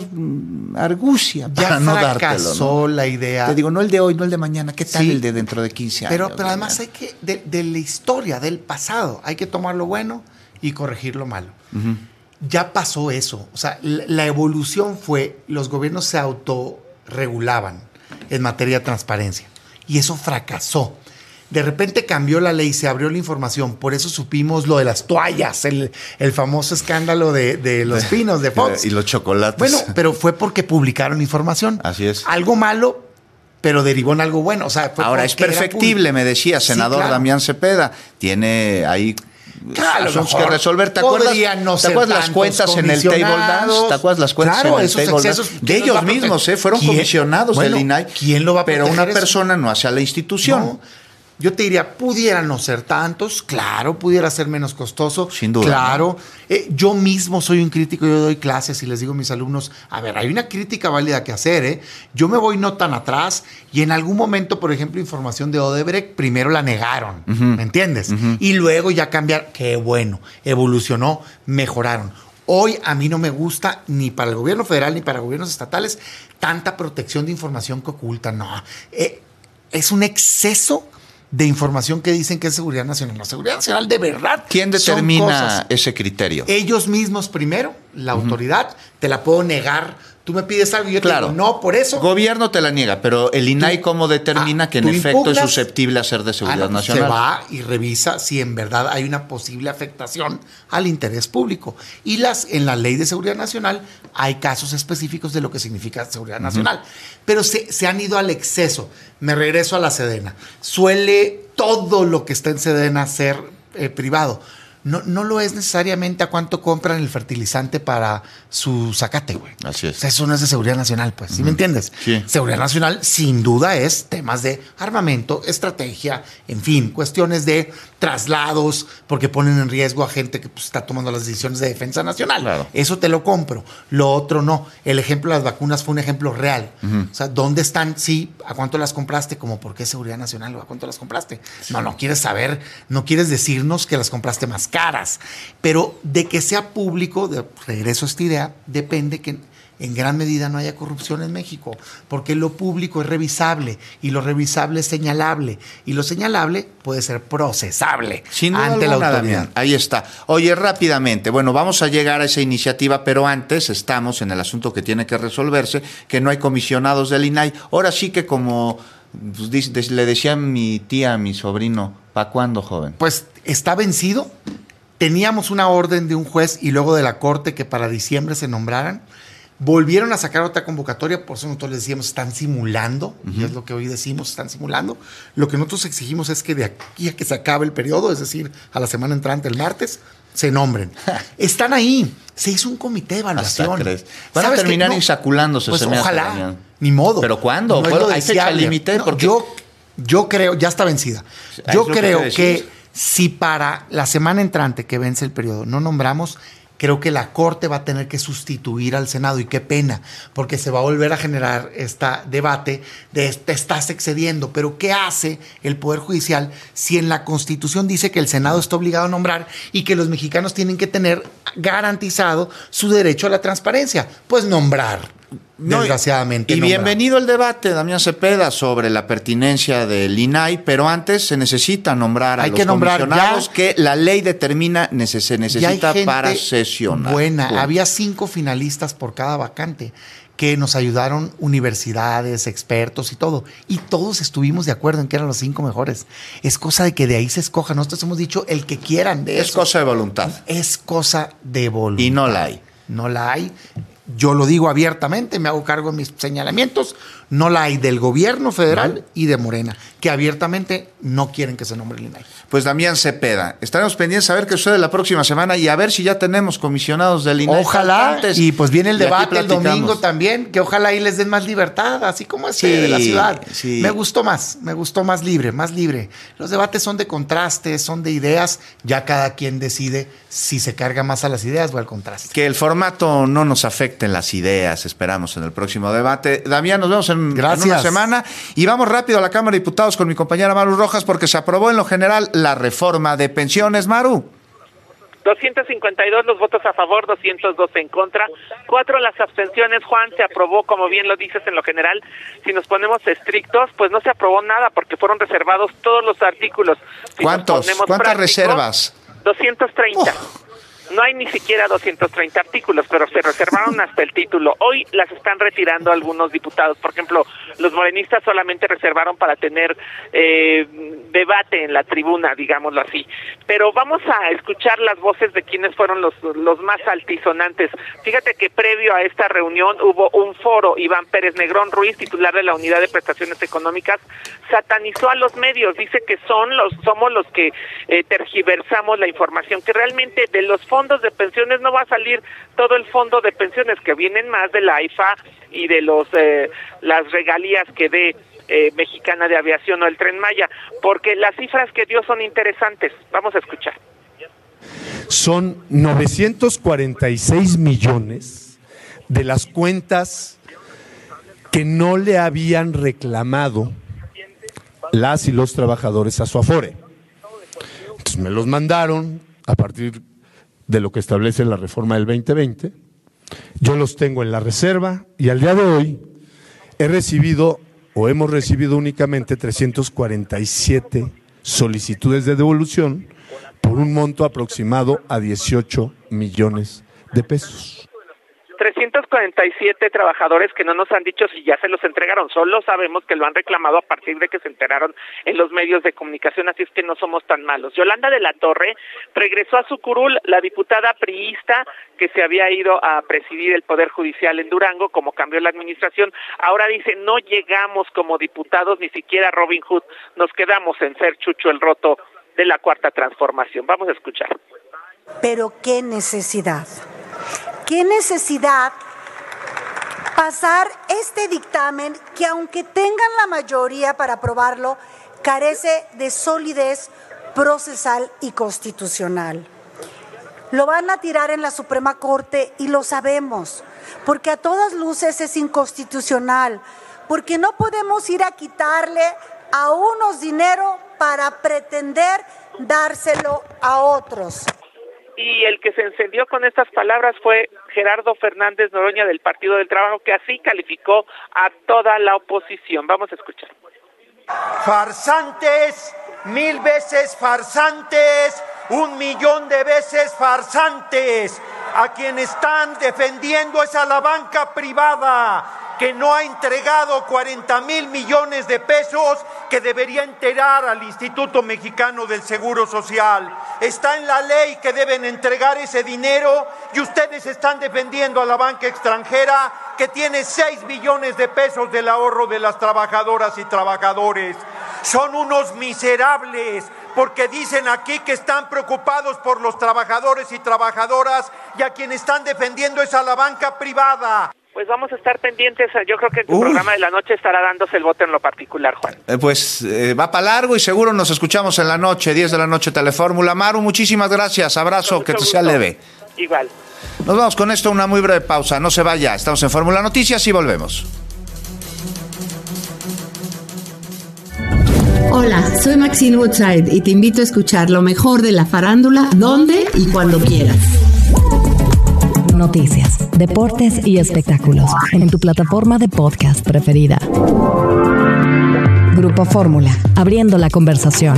argucia ya para no dártelo. Ya fracasó la idea. Te digo, no el de hoy, no el de mañana, ¿qué tal sí. el de dentro de quince años? Pero, pero además hay que, de, de la historia, del pasado, hay que tomar lo bueno y corregir lo malo. Uh-huh. Ya pasó eso. O sea, la evolución fue, los gobiernos se autorregulaban en materia de transparencia. Y eso fracasó. De repente cambió la ley, se abrió la información. Por eso supimos lo de las toallas, el, el famoso escándalo de, de los pinos de Fox. Y los chocolates. Bueno, pero fue porque publicaron información. Así es. Algo malo, pero derivó en algo bueno. O sea, fue ahora es perfectible, me decía senador sí, claro. Damián Cepeda. Tiene ahí claro, asuntos que resolver. ¿Te acuerdas, no ¿te acuerdas las cuentas en el table dance? ¿Te acuerdas las cuentas claro, en el table dance? De ellos mismos, ¿eh? Fueron ¿Quién? comisionados bueno, del I N A I. ¿Quién lo va a Pero una eso? persona no hace a la institución. No. Yo te diría, pudieran no ser tantos, claro, pudiera ser menos costoso. Sin duda. Claro. ¿no? Eh, yo mismo soy un crítico, yo doy clases y les digo a mis alumnos, a ver, hay una crítica válida que hacer, ¿eh? Yo me voy no tan atrás y en algún momento, por ejemplo, información de Odebrecht, primero la negaron, uh-huh. ¿me entiendes? Uh-huh. Y luego ya cambiaron, qué bueno, evolucionó, mejoraron. Hoy a mí no me gusta ni para el gobierno federal ni para gobiernos estatales tanta protección de información que ocultan, no. Eh, es un exceso de información que dicen que es seguridad nacional. La seguridad nacional de verdad. ¿Quién determina ese criterio? Ellos mismos primero, la uh-huh. autoridad, te la puedo negar. Tú me pides algo y yo claro. te digo, no, por eso. Gobierno te la niega, pero el I N A I tú, ¿cómo determina ah, que en efecto impugnas, es susceptible a ser de seguridad ah, no, nacional? Se va y revisa si en verdad hay una posible afectación al interés público. Y las en la Ley de Seguridad Nacional hay casos específicos de lo que significa seguridad uh-huh. nacional. Pero se, se han ido al exceso. Me regreso a la Sedena. Suele todo lo que está en Sedena ser eh, privado. no, no lo es necesariamente a cuánto compran el fertilizante para su zacate, güey. Así es. O sea, eso no es de seguridad nacional, pues, ¿sí uh-huh. me entiendes? Sí. Seguridad nacional, sin duda, es temas de armamento, estrategia, en fin, cuestiones de traslados, porque ponen en riesgo a gente que pues, está tomando las decisiones de defensa nacional. Claro. Eso te lo compro. Lo otro no. El ejemplo de las vacunas fue un ejemplo real. Uh-huh. O sea, ¿dónde están? Sí, ¿a cuánto las compraste? Como, ¿por qué seguridad nacional? ¿A cuánto las compraste? Sí. No, no quieres saber, no quieres decirnos que las compraste más caras. Pero de que sea público, de regreso a esta idea, depende que en gran medida no haya corrupción en México, porque lo público es revisable y lo revisable es señalable y lo señalable puede ser procesable Sin duda ante alguna, la autoridad. Damián, ahí está. Oye, rápidamente, bueno, vamos a llegar a esa iniciativa, pero antes estamos en el asunto que tiene que resolverse, que no hay comisionados del I N A I. Ahora sí que como pues, le decía mi tía a mi sobrino, ¿para cuándo, joven? Pues está vencido. Teníamos una orden de un juez y luego de la corte que para diciembre se nombraran. Volvieron a sacar otra convocatoria, por eso nosotros les decíamos, están simulando, uh-huh. y es lo que hoy decimos, están simulando. Lo que nosotros exigimos es que de aquí a que se acabe el periodo, es decir, a la semana entrante, el martes, se nombren. Están ahí. Se hizo un comité de evaluación. Van a terminar no, insaculándose. Pues se ojalá, me ni modo. ¿Pero cuándo? No ¿Hay fecha límite? No, yo, yo creo, ya está vencida. Yo creo que, que si para la semana entrante que vence el periodo no nombramos, creo que la Corte va a tener que sustituir al Senado y qué pena, porque se va a volver a generar este debate de te estás excediendo, pero ¿qué hace el Poder Judicial si en la Constitución dice que el Senado está obligado a nombrar y que los mexicanos tienen que tener garantizado su derecho a la transparencia? Pues nombrar. No, desgraciadamente. Y nombrar. Bienvenido el debate, Damián Cepeda, sobre la pertinencia del I N A I, pero antes se necesita nombrar a Hay los que nombrar comisionados ya, que la ley determina se necesita para sesionar. Buena, Punto. Había cinco finalistas por cada vacante que nos ayudaron universidades, expertos y todo. Y todos estuvimos de acuerdo en que eran los cinco mejores. Es cosa de que de ahí se escoja. Nosotros hemos dicho el que quieran de es eso. Es cosa de voluntad. Es cosa de voluntad. Y no la hay. No la hay. Yo lo digo abiertamente, me hago cargo de mis señalamientos. No la hay del gobierno federal uh-huh. y de Morena, que abiertamente no quieren que se nombre el I N A I. Pues Damián Cepeda, estaremos pendientes a ver qué sucede la próxima semana y a ver si ya tenemos comisionados del I N A I. Ojalá, antes. Y pues viene el debate el domingo también, que ojalá ahí les den más libertad, así como este sí, de la ciudad. Sí. Me gustó más, me gustó más libre, más libre. Los debates son de contrastes, son de ideas, ya cada quien decide si se carga más a las ideas o al contraste. Que el formato no nos afecte en las ideas, esperamos en el próximo debate. Damián, nos vemos en Gracias. en una semana. Y vamos rápido a la Cámara de Diputados con mi compañera Maru Rojas porque se aprobó en lo general la reforma de pensiones. Maru. doscientos cincuenta y dos los votos a favor, doscientos dos en contra, cuatro las abstenciones. Juan, se aprobó, como bien lo dices, en lo general. Si nos ponemos estrictos, pues no se aprobó nada porque fueron reservados todos los artículos. Si ¿Cuántos? ¿Cuántas reservas? doscientos treinta. Oh. No hay ni siquiera doscientos treinta artículos, pero se reservaron hasta el título. Hoy las están retirando algunos diputados. Por ejemplo, los morenistas solamente reservaron para tener eh, debate en la tribuna, digámoslo así. Pero vamos a escuchar las voces de quienes fueron los, los más altisonantes. Fíjate que previo a esta reunión hubo un foro. Iván Pérez Negrón Ruiz, titular de la Unidad de Prestaciones Económicas, satanizó a los medios. Dice que son los somos los que eh, tergiversamos la información, que realmente de los fondos fondos de pensiones no va a salir todo el fondo de pensiones, que vienen más de la A I F A y de los eh, las regalías que dé eh, Mexicana de Aviación o el Tren Maya, porque las cifras que dio son interesantes. Vamos a escuchar. Son novecientos cuarenta y seis millones de las cuentas que no le habían reclamado las y los trabajadores a su Afore. Entonces me los mandaron a partir de lo que establece la reforma del veinte veinte, yo los tengo en la reserva y al día de hoy he recibido o hemos recibido únicamente trescientas cuarenta y siete solicitudes de devolución por un monto aproximado a dieciocho millones de pesos. trescientos cuarenta y siete trabajadores que no nos han dicho si ya se los entregaron, solo sabemos que lo han reclamado a partir de que se enteraron en los medios de comunicación, así es que no somos tan malos. Yolanda de la Torre regresó a su curul, la diputada priista que se había ido a presidir el Poder Judicial en Durango, como cambió la administración, ahora dice, no llegamos como diputados ni siquiera a Robin Hood, nos quedamos en ser Chucho el Roto de la Cuarta Transformación. Vamos a escuchar. Pero qué necesidad, qué necesidad pasar este dictamen que, aunque tengan la mayoría para aprobarlo, carece de solidez procesal y constitucional. Lo van a tirar en la Suprema Corte y lo sabemos, porque a todas luces es inconstitucional, porque no podemos ir a quitarle a unos dinero para pretender dárselo a otros. Y el que se encendió con estas palabras fue Gerardo Fernández Noroña del Partido del Trabajo, que así calificó a toda la oposición. Vamos a escuchar. Farsantes, mil veces farsantes, un millón de veces farsantes. A quien están defendiendo es a la banca privada, que no ha entregado cuarenta mil millones de pesos que debería entregar al Instituto Mexicano del Seguro Social. Está en la ley que deben entregar ese dinero y ustedes están defendiendo a la banca extranjera que tiene seis billones de pesos del ahorro de las trabajadoras y trabajadores. Son unos miserables, porque dicen aquí que están preocupados por los trabajadores y trabajadoras y a quien están defendiendo es a la banca privada. Pues vamos a estar pendientes. Yo creo que en tu Uf. programa de la noche estará dándose el voto en lo particular, Juan. Eh, pues eh, va para largo y seguro nos escuchamos en la noche, diez de la noche, Telefórmula. Maru, muchísimas gracias. Abrazo, que te sea leve. Igual. Nos vamos con esto, una muy breve pausa. No se vaya. Estamos en Fórmula Noticias y volvemos. Hola, soy Maxine Woodside y te invito a escuchar lo mejor de la farándula donde y cuando quieras. Noticias, deportes y espectáculos en tu plataforma de podcast preferida. Grupo Fórmula, abriendo la conversación.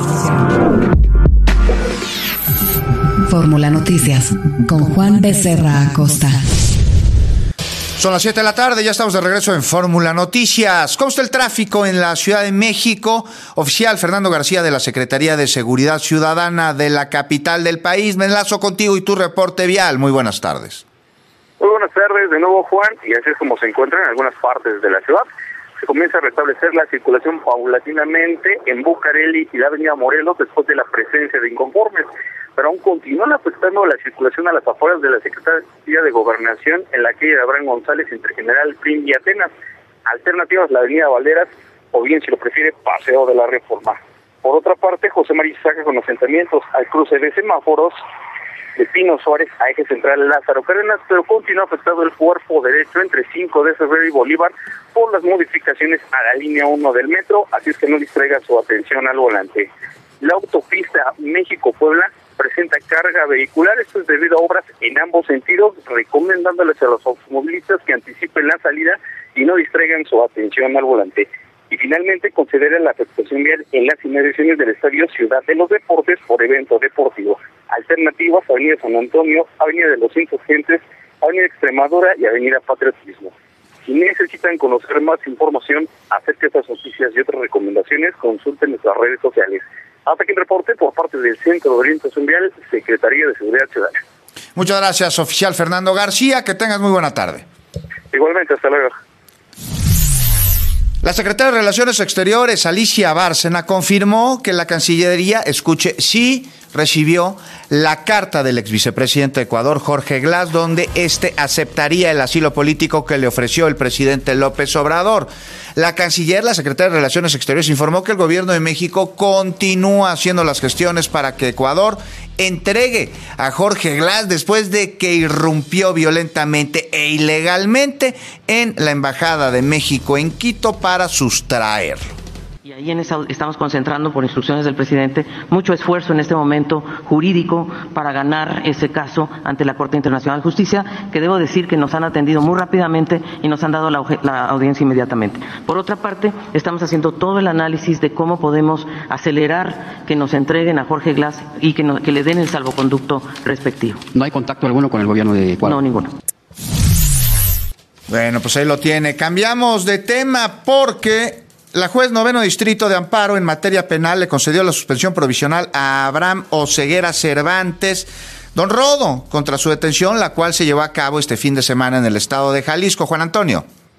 Fórmula Noticias, con Juan Becerra Acosta. Son las siete de la tarde, ya estamos de regreso en Fórmula Noticias. ¿Cómo está el tráfico en la Ciudad de México? Oficial Fernando García de la Secretaría de Seguridad Ciudadana de la capital del país. Me enlazo contigo y tu reporte vial. Muy buenas tardes. Muy buenas tardes de nuevo, Juan, y así es como se encuentra en algunas partes de la ciudad. Se comienza a restablecer la circulación paulatinamente en Bucareli y la avenida Morelos después de la presencia de inconformes, pero aún continúan afectando la circulación a las afueras de la Secretaría de Gobernación en la calle de Abraham González entre General Prim y Atenas. Alternativas la avenida Valderas o bien, si lo prefiere, Paseo de la Reforma. Por otra parte, José María saca con asentamientos al cruce de semáforos de Pino Suárez a eje central Lázaro Cárdenas, pero continúa afectado el cuerpo derecho entre cinco de febrero y Bolívar por las modificaciones a la línea uno del metro, así es que no distraiga su atención al volante. La autopista México-Puebla presenta carga vehicular, esto es debido a obras en ambos sentidos, recomendándoles a los automovilistas que anticipen la salida y no distraigan su atención al volante. Y finalmente considera la afectación vial en las inmediaciones del Estadio Ciudad de los Deportes por evento deportivo. Alternativas, Avenida San Antonio, Avenida de los Insurgentes, Avenida Extremadura y Avenida Patriotismo. Si necesitan conocer más información acerca de estas noticias y otras recomendaciones, consulten nuestras redes sociales. Hasta aquí el reporte por parte del Centro de Orientación Vial, Secretaría de Seguridad Ciudadana. Muchas gracias, oficial Fernando García. Que tengas muy buena tarde. Igualmente, hasta luego. La secretaria de Relaciones Exteriores, Alicia Bárcena, confirmó que la Cancillería, escuche, sí recibió la carta del ex vicepresidente de Ecuador, Jorge Glass, donde este aceptaría el asilo político que le ofreció el presidente López Obrador. La canciller, la secretaria de Relaciones Exteriores, informó que el gobierno de México continúa haciendo las gestiones para que Ecuador entregue a Jorge Glass después de que irrumpió violentamente e ilegalmente en la Embajada de México en Quito para sustraerlo. Y ahí en esa, estamos concentrando, por instrucciones del presidente, mucho esfuerzo en este momento jurídico para ganar ese caso ante la Corte Internacional de Justicia, que debo decir que nos han atendido muy rápidamente y nos han dado la, la audiencia inmediatamente. Por otra parte, estamos haciendo todo el análisis de cómo podemos acelerar que nos entreguen a Jorge Glass y que, no, que le den el salvoconducto respectivo. ¿No hay contacto alguno con el gobierno de Ecuador? No, ninguno. Bueno, pues ahí lo tiene. Cambiamos de tema porque la juez noveno distrito de amparo en materia penal le concedió la suspensión provisional a Abraham Oseguera Cervantes Don Rodo contra su detención, la cual se llevó a cabo este fin de semana en el estado de Jalisco. Juan Antonio.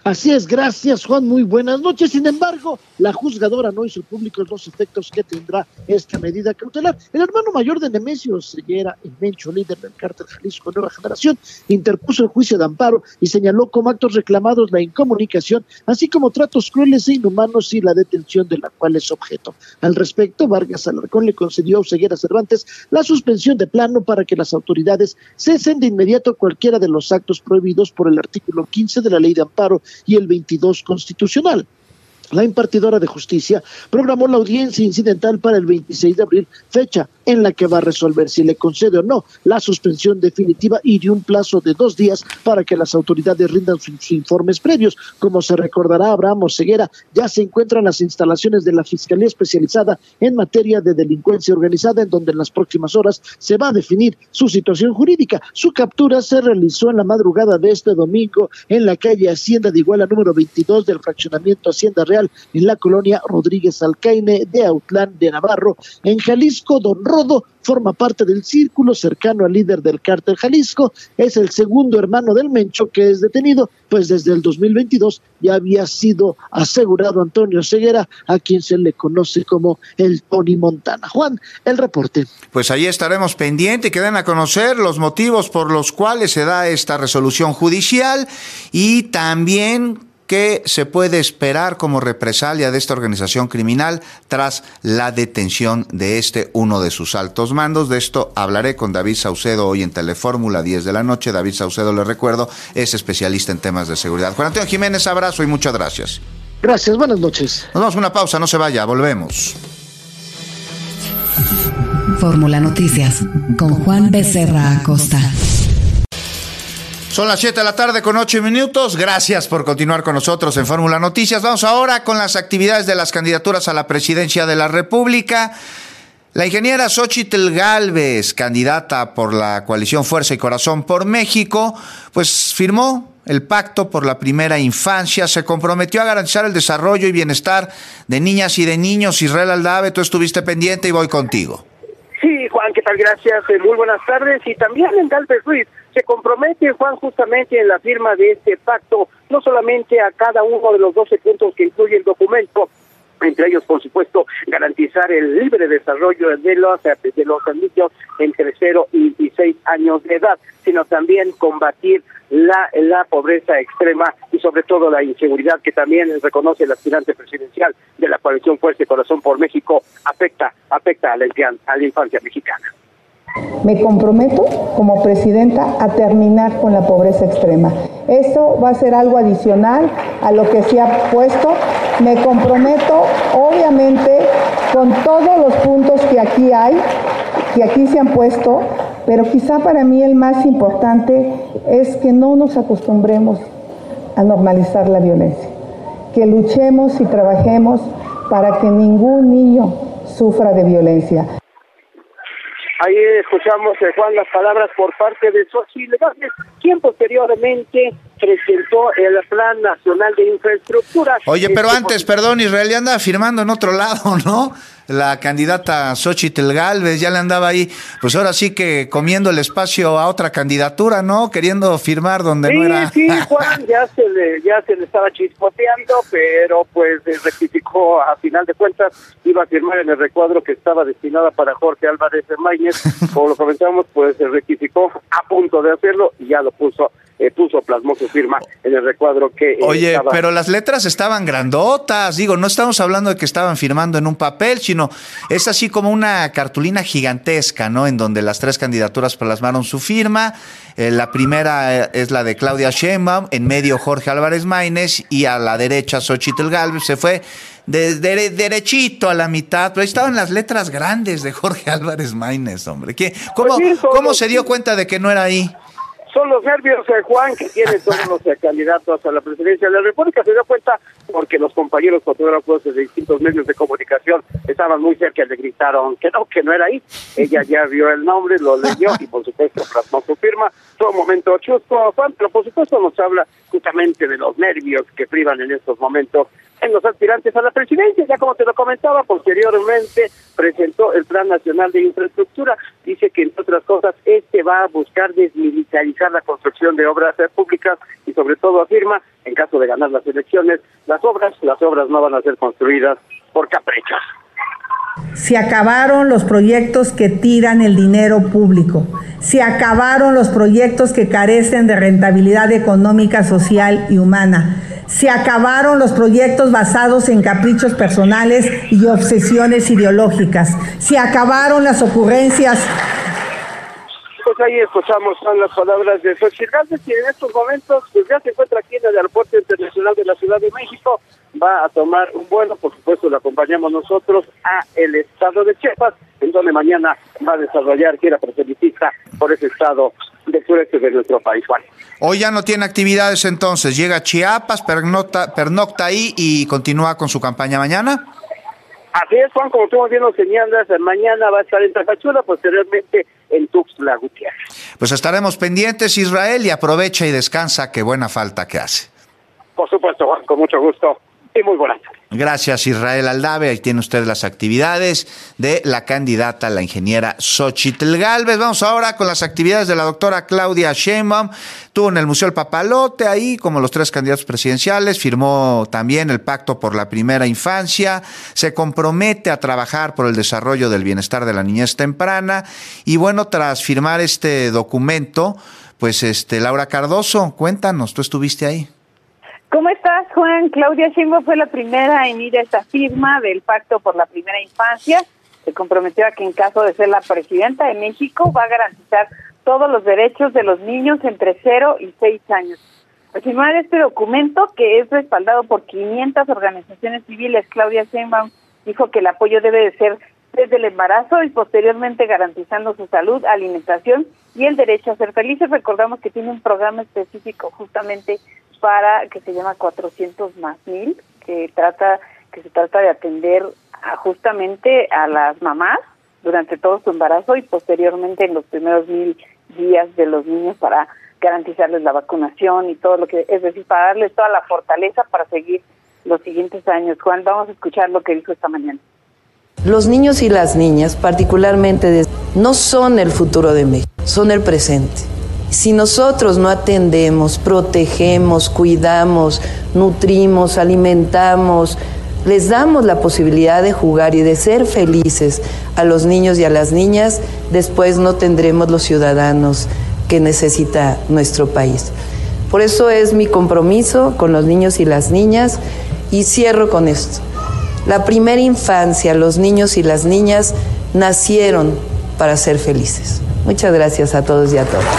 Así es, gracias Juan, muy buenas noches. Sin embargo, la juzgadora no hizo públicos los efectos que tendrá esta medida cautelar. El hermano mayor de Nemesio Ceguera, el Mencho, líder del cártel Jalisco Nueva Generación, interpuso el juicio de amparo y señaló como actos reclamados la incomunicación, así como tratos crueles e inhumanos y la detención de la cual es objeto. Al respecto, Vargas Alarcón le concedió a Ceguera Cervantes la suspensión de plano para que las autoridades cesen de inmediato cualquiera de los actos prohibidos por el artículo quince de la Ley de Amparo y el veintidós constitucional. La impartidora de justicia programó la audiencia incidental para el veintiséis de abril, fecha en la que va a resolver si le concede o no la suspensión definitiva y de un plazo de dos días para que las autoridades rindan sus informes previos. Como se recordará, Abraham Oseguera ya se encuentra en las instalaciones de la Fiscalía Especializada en materia de delincuencia organizada, en donde en las próximas horas se va a definir su situación jurídica. Su captura se realizó en la madrugada de este domingo en la calle Hacienda de Iguala número veintidós del fraccionamiento Hacienda Real, en la colonia Rodríguez Alcaine de Autlán de Navarro, en Jalisco. Don Rodo forma parte del círculo cercano al líder del cártel Jalisco, es el segundo hermano del Mencho que es detenido, pues desde el dos mil veintidós ya había sido asegurado Antonio Ceguera, a quien se le conoce como el Tony Montana. Juan, el reporte. Pues ahí estaremos pendientes y que den a conocer los motivos por los cuales se da esta resolución judicial y también ¿qué se puede esperar como represalia de esta organización criminal tras la detención de este uno de sus altos mandos? De esto hablaré con David Saucedo hoy en Telefórmula, diez de la noche. David Saucedo, le recuerdo, es especialista en temas de seguridad. Juan Antonio Jiménez, abrazo y muchas gracias. Gracias, buenas noches. Nos damos una pausa, no se vaya, volvemos. Fórmula Noticias, con Juan Becerra Acosta. Son las siete de la tarde con ocho minutos. Gracias por continuar con nosotros en Fórmula Noticias. Vamos ahora con las actividades de las candidaturas a la presidencia de la República. La ingeniera Xóchitl Gálvez, candidata por la coalición Fuerza y Corazón por México, pues firmó el Pacto por la Primera Infancia, se comprometió a garantizar el desarrollo y bienestar de niñas y de niños. Israel Aldave, tú estuviste pendiente y voy contigo. Sí, Juan, ¿qué tal? Gracias, eh, muy buenas tardes. Y también en Gálvez Ruiz se compromete, Juan, justamente en la firma de este pacto, no solamente a cada uno de los doce puntos que incluye el documento, entre ellos, por supuesto, garantizar el libre desarrollo de los, de los niños entre cero y seis años de edad, sino también combatir la, la pobreza extrema y sobre todo la inseguridad que también reconoce el aspirante presidencial de la coalición Fuerza y Corazón por México, afecta, afecta a la, a la infancia mexicana. Me comprometo como presidenta a terminar con la pobreza extrema. Esto va a ser algo adicional a lo que se ha puesto. Me comprometo, obviamente, con todos los puntos que aquí hay, que aquí se han puesto, pero quizá para mí el más importante es que no nos acostumbremos a normalizar la violencia, que luchemos y trabajemos para que ningún niño sufra de violencia. Ahí escuchamos, eh, Juan, las palabras por parte de Xóchitl Gálvez, quien posteriormente presentó el Plan Nacional de Infraestructura. Oye, pero este, antes, perdón, Israel ya andaba firmando en otro lado, ¿no? La candidata Xóchitl Gálvez ya le andaba ahí, pues ahora sí que comiendo el espacio a otra candidatura, ¿no? Queriendo firmar donde sí, no era. Sí, Juan, ya se le ya se le estaba chispoteando, pero pues rectificó, a final de cuentas iba a firmar en el recuadro que estaba destinada para Jorge Álvarez Maínez. Como lo comentamos, pues se rectificó a punto de hacerlo y ya lo puso. Eh, puso, plasmó su firma en el recuadro que... Eh, Oye, estaba... pero las letras estaban grandotas, digo, no estamos hablando de que estaban firmando en un papel, sino es así como una cartulina gigantesca, ¿no? En donde las tres candidaturas plasmaron su firma. Eh, la primera es la de Claudia Sheinbaum, en medio Jorge Álvarez Maínez y a la derecha Xóchitl Gálvez. Se fue de, de, derechito a la mitad, pero ahí estaban las letras grandes de Jorge Álvarez Maínez, hombre. ¿Qué, ¿Cómo, pues sí, ¿cómo se dio cuenta de que no era ahí? Son los nervios, eh, Juan, que tienen todos los eh, candidatos a la presidencia de la República. Se dio cuenta porque los compañeros fotógrafos de distintos medios de comunicación estaban muy cerca y le gritaron que no, que no era ahí. Ella ya vio el nombre, lo leyó y por supuesto plasmó su firma. Fue un momento chusco, Juan, pero por supuesto nos habla justamente de los nervios que privan en estos momentos en los aspirantes a la presidencia. Ya como te lo comentaba, posteriormente presentó el Plan Nacional de Infraestructura y dice que, entre otras cosas, este va a buscar desmilitarizar la construcción de obras públicas y, sobre todo, afirma, en caso de ganar las elecciones, las obras, las obras no van a ser construidas por caprichos. Se acabaron los proyectos que tiran el dinero público. Se acabaron los proyectos que carecen de rentabilidad económica, social y humana. Se acabaron los proyectos basados en caprichos personales y obsesiones ideológicas. Se acabaron las ocurrencias. Pues ahí escuchamos son las palabras de Xochitl Gálvez, que en estos momentos pues ya se encuentra aquí en el Aeropuerto Internacional de la Ciudad de México. Va a tomar un vuelo, por supuesto lo acompañamos nosotros a el estado de Chiapas, en donde mañana va a desarrollar gira proselitista por ese estado del sureste de nuestro país, Juan. Hoy ya no tiene actividades entonces, llega a Chiapas, pernocta, pernocta ahí y continúa con su campaña mañana. Así es, Juan, como tú muy bien lo señalas, mañana va a estar en Tapachula, posteriormente en Tuxtla Gutiérrez. Pues estaremos pendientes, Israel, y aprovecha y descansa, qué buena falta que hace. Por supuesto, Juan, con mucho gusto y muy buenas tardes. Gracias, Israel Aldave. Ahí tiene usted las actividades de la candidata, la ingeniera Xochitl Gálvez. Vamos ahora con las actividades de la doctora Claudia Sheinbaum. Estuvo en el Museo El Papalote, ahí como los tres candidatos presidenciales. Firmó también el Pacto por la Primera Infancia. Se compromete a trabajar por el desarrollo del bienestar de la niñez temprana. Y bueno, tras firmar este documento, pues este Laura Cardoso, cuéntanos, tú estuviste ahí. ¿Cómo estás, Juan? Claudia Sheinbaum fue la primera en ir a esta firma del Pacto por la Primera Infancia. Se comprometió a que en caso de ser la presidenta de México va a garantizar todos los derechos de los niños entre cero y seis años. Al firmar este documento, que es respaldado por quinientas organizaciones civiles, Claudia Sheinbaum dijo que el apoyo debe de ser desde el embarazo y posteriormente garantizando su salud, alimentación y el derecho a ser felices. Recordamos que tiene un programa específico justamente para que se llama cuatrocientos más mil, que trata que se trata de atender a, justamente a las mamás durante todo su embarazo y posteriormente en los primeros mil días de los niños para garantizarles la vacunación y todo lo que, es decir, para darles toda la fortaleza para seguir los siguientes años. Juan, vamos a escuchar lo que dijo esta mañana. Los niños y las niñas, particularmente, no son el futuro de México, son el presente. Si nosotros no atendemos, protegemos, cuidamos, nutrimos, alimentamos, les damos la posibilidad de jugar y de ser felices a los niños y a las niñas, después no tendremos los ciudadanos que necesita nuestro país. Por eso es mi compromiso con los niños y las niñas, y cierro con esto. La primera infancia, los niños y las niñas nacieron para ser felices. Muchas gracias a todos y a todas.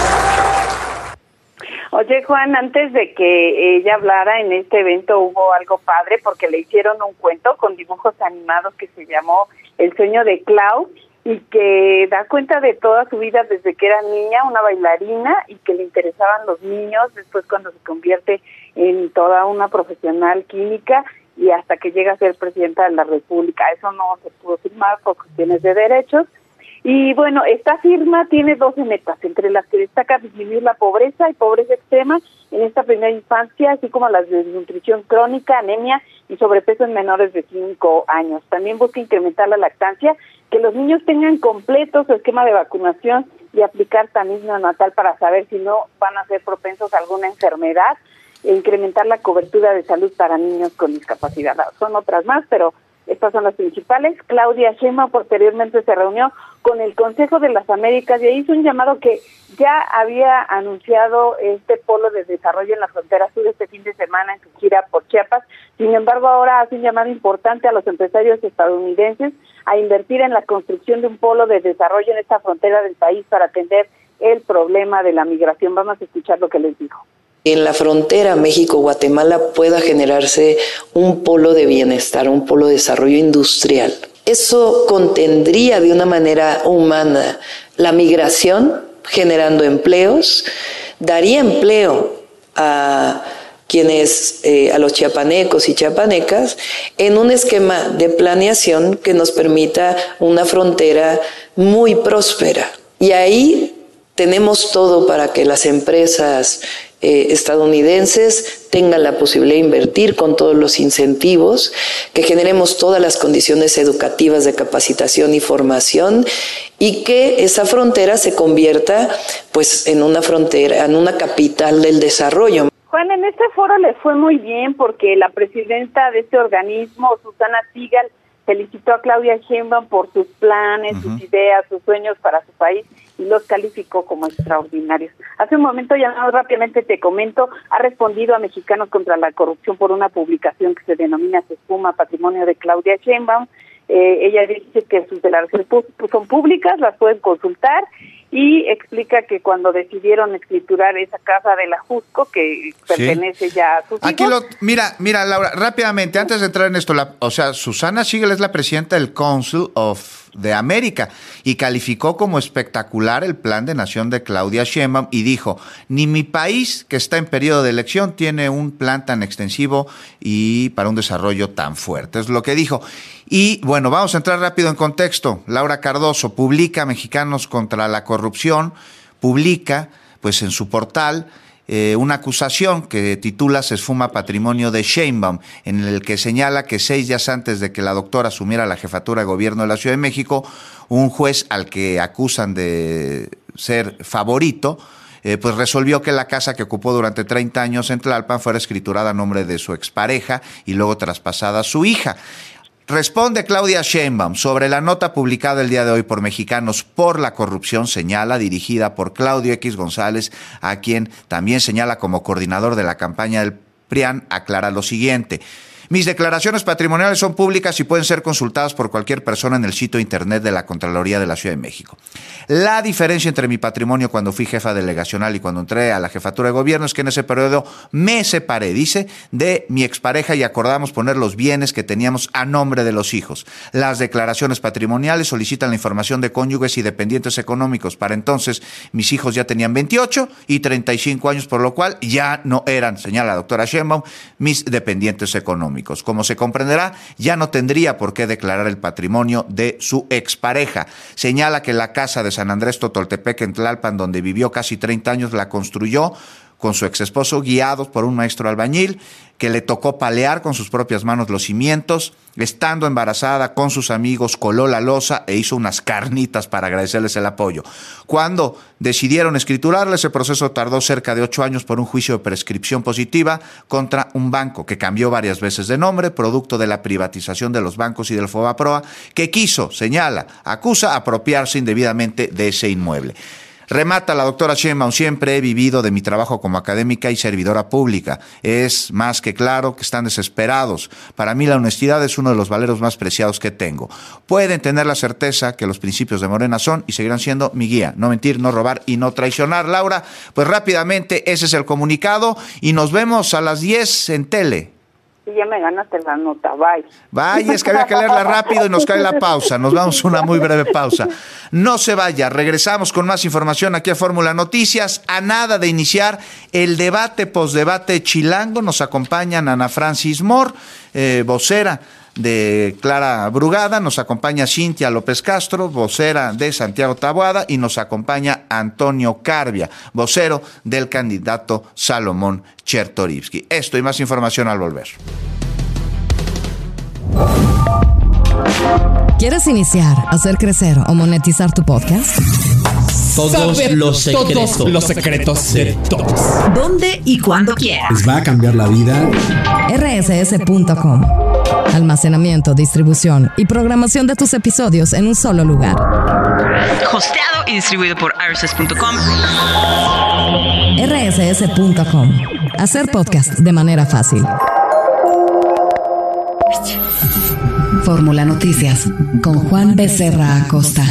Oye, Juan, antes de que ella hablara en este evento hubo algo padre porque le hicieron un cuento con dibujos animados que se llamó El sueño de Clau y que da cuenta de toda su vida desde que era niña, una bailarina, y que le interesaban los niños, después cuando se convierte en toda una profesional química y hasta que llega a ser presidenta de la República. Eso no se pudo firmar por cuestiones de derechos. Y bueno, esta firma tiene doce metas, entre las que destaca disminuir la pobreza y pobreza extrema en esta primera infancia, así como las de desnutrición crónica, anemia y sobrepeso en menores de cinco años. También busca incrementar la lactancia, que los niños tengan completo su esquema de vacunación y aplicar tamiz neonatal para saber si no van a ser propensos a alguna enfermedad, e incrementar la cobertura de salud para niños con discapacidad. Son otras más, pero estas son las principales. Claudia Sheinbaum posteriormente se reunió con el Consejo de las Américas y hizo un llamado que ya había anunciado este polo de desarrollo en la frontera sur este fin de semana en su gira por Chiapas. Sin embargo, ahora hace un llamado importante a los empresarios estadounidenses a invertir en la construcción de un polo de desarrollo en esta frontera del país para atender el problema de la migración. Vamos a escuchar lo que les dijo. En la frontera México-Guatemala pueda generarse un polo de bienestar, un polo de desarrollo industrial. Eso contendría de una manera humana la migración, generando empleos, daría empleo a quienes, eh, a los chiapanecos y chiapanecas, en un esquema de planeación que nos permita una frontera muy próspera. Y ahí tenemos todo para que las empresas eh, estadounidenses tengan la posibilidad de invertir con todos los incentivos, que generemos todas las condiciones educativas de capacitación y formación y que esa frontera se convierta pues en una frontera, en una capital del desarrollo. Juan, en este foro le fue muy bien porque la presidenta de este organismo, Susana Sigal, felicitó a Claudia Sheinbaum por sus planes, uh-huh. sus ideas, sus sueños para su país y los calificó como extraordinarios. Hace un momento, ya no, rápidamente te comento, ha respondido a Mexicanos contra la Corrupción por una publicación que se denomina Se Esfuma Patrimonio de Claudia Sheinbaum. Eh, ella dice que sus declaraciones son públicas, las pueden consultar, y explica que cuando decidieron escriturar esa casa de la Jusco, que pertenece ¿Sí? ya a sus Aquí hijos. Lo, mira, mira, Laura, rápidamente, antes de entrar en esto, la, o sea, Susana Sigal es la presidenta del Council of de América y calificó como espectacular el plan de nación de Claudia Sheinbaum y dijo, ni mi país, que está en periodo de elección, tiene un plan tan extensivo y para un desarrollo tan fuerte. Es lo que dijo. Y bueno, vamos a entrar rápido en contexto. Laura Cardoso publica Mexicanos contra la Corrupción, publica pues en su portal Eh, una acusación que titula Se Esfuma Patrimonio de Sheinbaum, en el que señala que seis días antes de que la doctora asumiera la jefatura de gobierno de la Ciudad de México, un juez al que acusan de ser favorito, eh, pues resolvió que la casa que ocupó durante treinta años en Tlalpan fuera escriturada a nombre de su expareja y luego traspasada a su hija. Responde Claudia Sheinbaum sobre la nota publicada el día de hoy por Mexicanos por la Corrupción, señala, dirigida por Claudio X González, a quien también señala como coordinador de la campaña del P R I A N, aclara lo siguiente. Mis declaraciones patrimoniales son públicas y pueden ser consultadas por cualquier persona en el sitio internet de la Contraloría de la Ciudad de México. La diferencia entre mi patrimonio cuando fui jefa delegacional y cuando entré a la jefatura de gobierno es que en ese periodo me separé, dice, de mi expareja y acordamos poner los bienes que teníamos a nombre de los hijos. Las declaraciones patrimoniales solicitan la información de cónyuges y dependientes económicos. Para entonces, mis hijos ya tenían veintiocho y treinta y cinco años, por lo cual ya no eran, señala la doctora Sheinbaum, mis dependientes económicos. Como se comprenderá, ya no tendría por qué declarar el patrimonio de su expareja. Señala que la casa de San Andrés Totoltepec en Tlalpan, donde vivió casi treinta años, la construyó con su exesposo, guiados por un maestro albañil, que le tocó palear con sus propias manos los cimientos. Estando embarazada con sus amigos, coló la losa e hizo unas carnitas para agradecerles el apoyo. Cuando decidieron escriturarle, ese proceso tardó cerca de ocho años por un juicio de prescripción positiva contra un banco que cambió varias veces de nombre, producto de la privatización de los bancos y del Fobaproa, que quiso, señala, acusa apropiarse indebidamente de ese inmueble. Remata la doctora Sheinbaum, siempre he vivido de mi trabajo como académica y servidora pública. Es más que claro que están desesperados. Para mí la honestidad es uno de los valeros más preciados que tengo. Pueden tener la certeza que los principios de Morena son y seguirán siendo mi guía. No mentir, no robar y no traicionar. Laura, pues rápidamente ese es el comunicado y nos vemos a las diez en tele. Sí, ya me ganaste la nota, bye. Vaya, es que había que leerla rápido y nos cae la pausa. Nos vamos a una muy breve pausa. No se vaya, regresamos con más información aquí a Fórmula Noticias. A nada de iniciar el debate, posdebate chilango, nos acompañan Ana Francis Moore, eh, vocera de Clara Brugada, nos acompaña Cintia López Castro, vocera de Santiago Taboada, y nos acompaña Antonio Carbia, vocero del candidato Salomón Chertorivsky. Esto y más información al volver. ¿Quieres iniciar, hacer crecer o monetizar tu podcast? Todos Saber los secretos. todos los secretos de todos. ¿Dónde y cuándo quieras? Les va a cambiar la vida. R S S punto com. Almacenamiento, distribución y programación de tus episodios en un solo lugar. Hosteado y distribuido por R S S punto com. R S S punto com. Hacer podcast de manera fácil. Fórmula Noticias con Juan Becerra Acosta.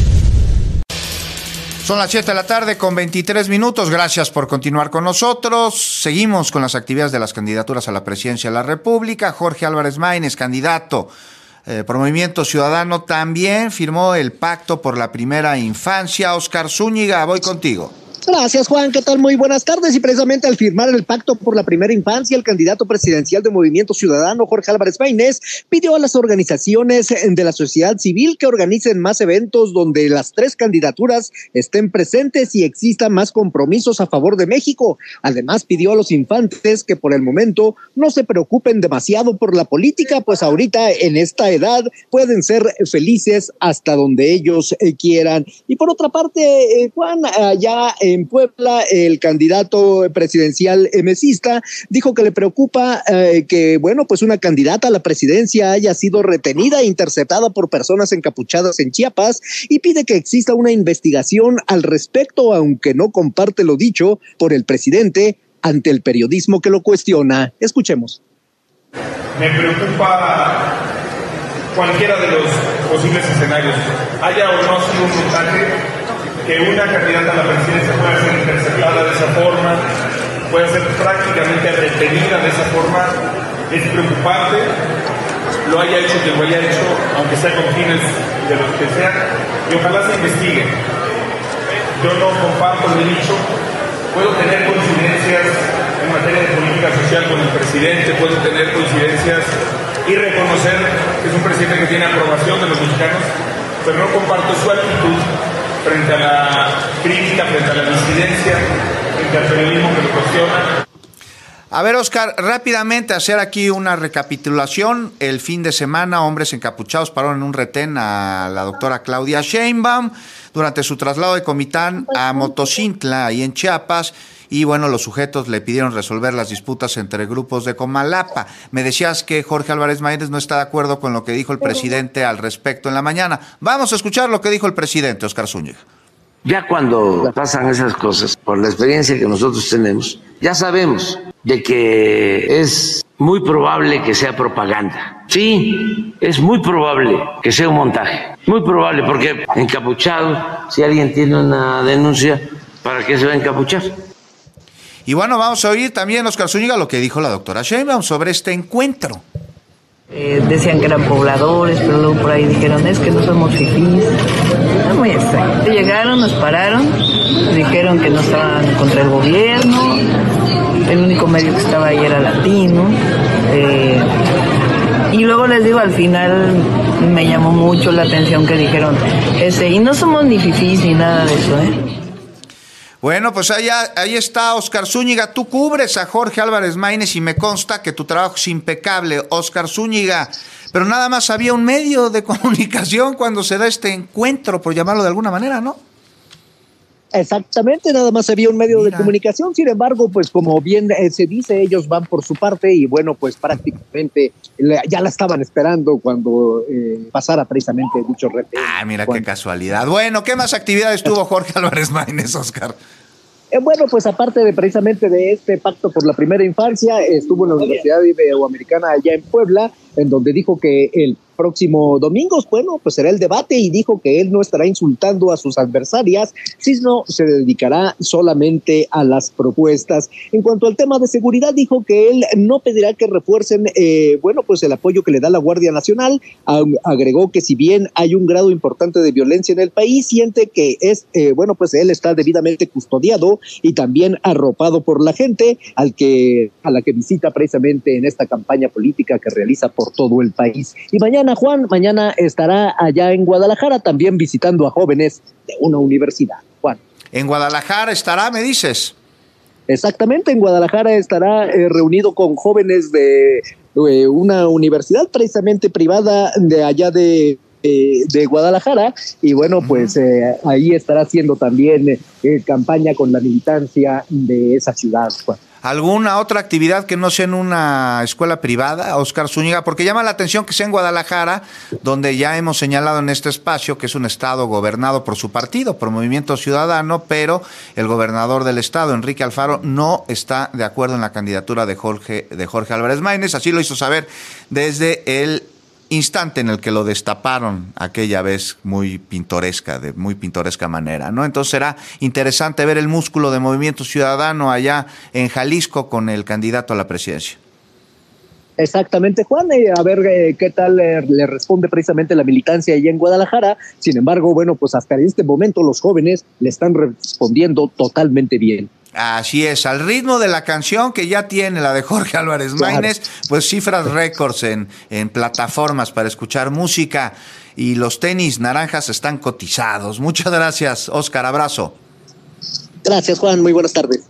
Son las siete de la tarde con veintitrés minutos. Gracias por continuar con nosotros. Seguimos con las actividades de las candidaturas a la presidencia de la República. Jorge Álvarez Maínez, candidato eh, por Movimiento Ciudadano, también firmó el pacto por la primera infancia. Oscar Zúñiga, voy contigo. Gracias, Juan. ¿Qué tal? Muy buenas tardes. Y precisamente al firmar el pacto por la primera infancia, el candidato presidencial de Movimiento Ciudadano, Jorge Álvarez Maínez, pidió a las organizaciones de la sociedad civil que organicen más eventos donde las tres candidaturas estén presentes y exista más compromisos a favor de México. Además, pidió a los infantes que por el momento no se preocupen demasiado por la política, pues ahorita en esta edad pueden ser felices hasta donde ellos eh, quieran. Y por otra parte, eh, Juan, allá en Puebla, el candidato presidencial emesista dijo que le preocupa eh, que, bueno, pues una candidata a la presidencia haya sido retenida e interceptada por personas encapuchadas en Chiapas y pide que exista una investigación al respecto, aunque no comparte lo dicho por el presidente ante el periodismo que lo cuestiona. Escuchemos. Me preocupa cualquiera de los posibles escenarios, haya o no sido un montaje, que una candidata a la presidencia pueda ser interceptada de esa forma, pueda ser prácticamente retenida de esa forma, es preocupante, lo haya hecho quien lo haya hecho, aunque sea con fines de los que sean, y ojalá se investigue. Yo no comparto lo dicho, puedo tener coincidencias en materia de política social con el presidente, puedo tener coincidencias y reconocer que es un presidente que tiene aprobación de los mexicanos, pero no comparto su actitud frente a la crítica, frente a la disidencia, frente al periodismo que lo cuestiona. A ver, Oscar, rápidamente hacer aquí una recapitulación. El fin de semana, hombres encapuchados pararon en un retén a la doctora Claudia Sheinbaum durante su traslado de Comitán a Motocintla, ahí en Chiapas. Y bueno, los sujetos le pidieron resolver las disputas entre grupos de Comalapa. Me decías que Jorge Álvarez Maínez no está de acuerdo con lo que dijo el presidente al respecto en la mañana. Vamos a escuchar lo que dijo el presidente, Óscar Zúñiga. Ya cuando pasan esas cosas, por la experiencia que nosotros tenemos, ya sabemos de que es muy probable que sea propaganda. Sí, es muy probable que sea un montaje. Muy probable, porque encapuchado, si alguien tiene una denuncia, ¿para qué se va a encapuchar? Y bueno, vamos a oír también, Óscar Zúñiga, lo que dijo la doctora Sheinbaum sobre este encuentro. Eh, decían que eran pobladores, pero luego por ahí dijeron, es que no somos fifís. Es muy extraño. Llegaron, nos pararon, dijeron que no estaban contra el gobierno, el único medio que estaba ahí era Latino. Eh, y luego les digo, al final me llamó mucho la atención que dijeron, ese, y no somos ni fifís ni nada de eso, ¿eh? Bueno, pues ahí, ahí está Óscar Zúñiga. Tú cubres a Jorge Álvarez Maínez y me consta que tu trabajo es impecable, Óscar Zúñiga. Pero nada más había un medio de comunicación cuando se da este encuentro, por llamarlo de alguna manera, ¿no? Exactamente, nada más había un medio Mira. de comunicación. Sin embargo, pues como bien eh, se dice, ellos van por su parte y bueno, pues prácticamente le, ya la estaban esperando cuando eh, pasara precisamente dicho retén. Ah, mira Juan. Qué casualidad. Bueno, ¿qué más actividades tuvo Jorge Álvarez Maínez, Óscar? Eh, bueno, pues aparte de precisamente de este pacto por la primera infancia, estuvo en la Universidad Iberoamericana allá en Puebla, en donde dijo que el próximo domingo, bueno, pues será el debate y dijo que él no estará insultando a sus adversarias, sino se dedicará solamente a las propuestas. En cuanto al tema de seguridad, dijo que él no pedirá que refuercen, eh, bueno, pues el apoyo que le da la Guardia Nacional. Agregó que si bien hay un grado importante de violencia en el país, siente que es, eh, bueno, pues él está debidamente custodiado y también arropado por la gente al que, a la que visita precisamente en esta campaña política que realiza por todo el país. Y mañana Juan, mañana estará allá en Guadalajara también visitando a jóvenes de una universidad, Juan. ¿En Guadalajara estará, me dices? Exactamente, en Guadalajara estará eh, reunido con jóvenes de eh, una universidad precisamente privada de allá de, eh, de Guadalajara y bueno, pues eh, ahí estará haciendo también eh, campaña con la militancia de esa ciudad, Juan. ¿Alguna otra actividad que no sea en una escuela privada, Óscar Zúñiga? Porque llama la atención que sea en Guadalajara, donde ya hemos señalado en este espacio que es un estado gobernado por su partido, por Movimiento Ciudadano, pero el gobernador del estado, Enrique Alfaro, no está de acuerdo en la candidatura de Jorge, de Jorge Álvarez Maínez. Así lo hizo saber desde el instante en el que lo destaparon aquella vez muy pintoresca, de muy pintoresca manera, ¿no? Entonces será interesante ver el músculo de Movimiento Ciudadano allá en Jalisco con el candidato a la presidencia. Exactamente, Juan, eh, a ver eh, qué tal eh, le responde precisamente la militancia allá en Guadalajara. Sin embargo, bueno, pues hasta este momento los jóvenes le están respondiendo totalmente bien. Así es, al ritmo de la canción que ya tiene la de Jorge Álvarez Maínez, claro. Pues cifras récords en, en plataformas para escuchar música, y los tenis naranjas están cotizados. Muchas gracias, Oscar, abrazo. Gracias, Juan, muy buenas tardes.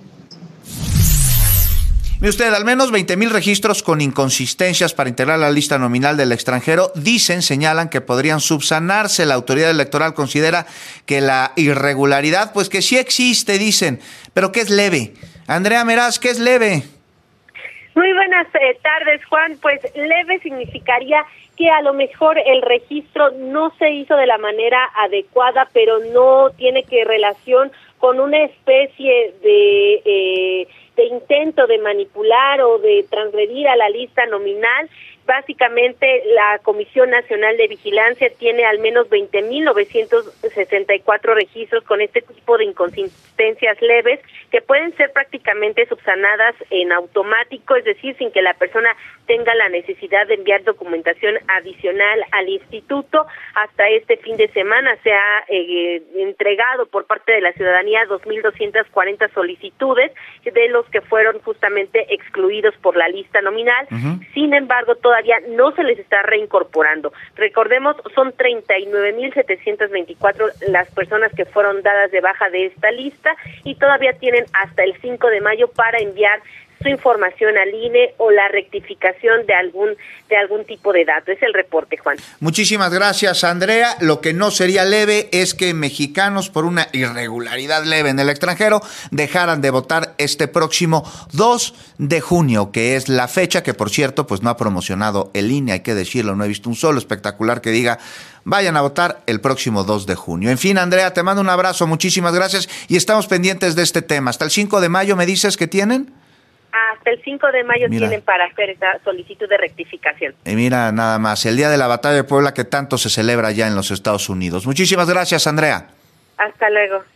Mire usted, al menos veinte mil registros con inconsistencias para integrar la lista nominal del extranjero dicen, señalan que podrían subsanarse. La autoridad electoral considera que la irregularidad, pues que sí existe, dicen, pero que es leve. Andrea Meraz, ¿qué es leve? Muy buenas eh, tardes, Juan. Pues leve significaría que a lo mejor el registro no se hizo de la manera adecuada, pero no tiene que relación con una especie de... Eh, de intento de manipular o de transgredir a la lista nominal. Básicamente, la Comisión Nacional de Vigilancia tiene al menos veinte mil novecientos sesenta y cuatro registros con este tipo de inconsistencias leves que pueden ser prácticamente subsanadas en automático, es decir, sin que la persona tenga la necesidad de enviar documentación adicional al instituto. Hasta este fin de semana se ha eh, entregado por parte de la ciudadanía dos mil doscientas cuarenta solicitudes, de los que fueron justamente excluidos por la lista nominal. Uh-huh. Sin embargo, todavía no se les está reincorporando. Recordemos, son treinta y nueve mil setecientos veinticuatro las personas que fueron dadas de baja de esta lista y todavía tienen hasta el cinco de mayo para enviar su información al I N E o la rectificación de algún de algún tipo de dato. Es el reporte, Juan. Muchísimas gracias, Andrea. Lo que no sería leve es que mexicanos, por una irregularidad leve en el extranjero, dejaran de votar este próximo dos de junio, que es la fecha que, por cierto, pues no ha promocionado el I N E, hay que decirlo, no he visto un solo espectacular que diga vayan a votar el próximo dos de junio. En fin, Andrea, te mando un abrazo, muchísimas gracias y estamos pendientes de este tema. Hasta el cinco de mayo, ¿me dices que tienen? Hasta el cinco de mayo mira. tienen para hacer esa solicitud de rectificación. Y mira, nada más, el día de la Batalla de Puebla que tanto se celebra ya en los Estados Unidos. Muchísimas gracias, Andrea. Hasta luego.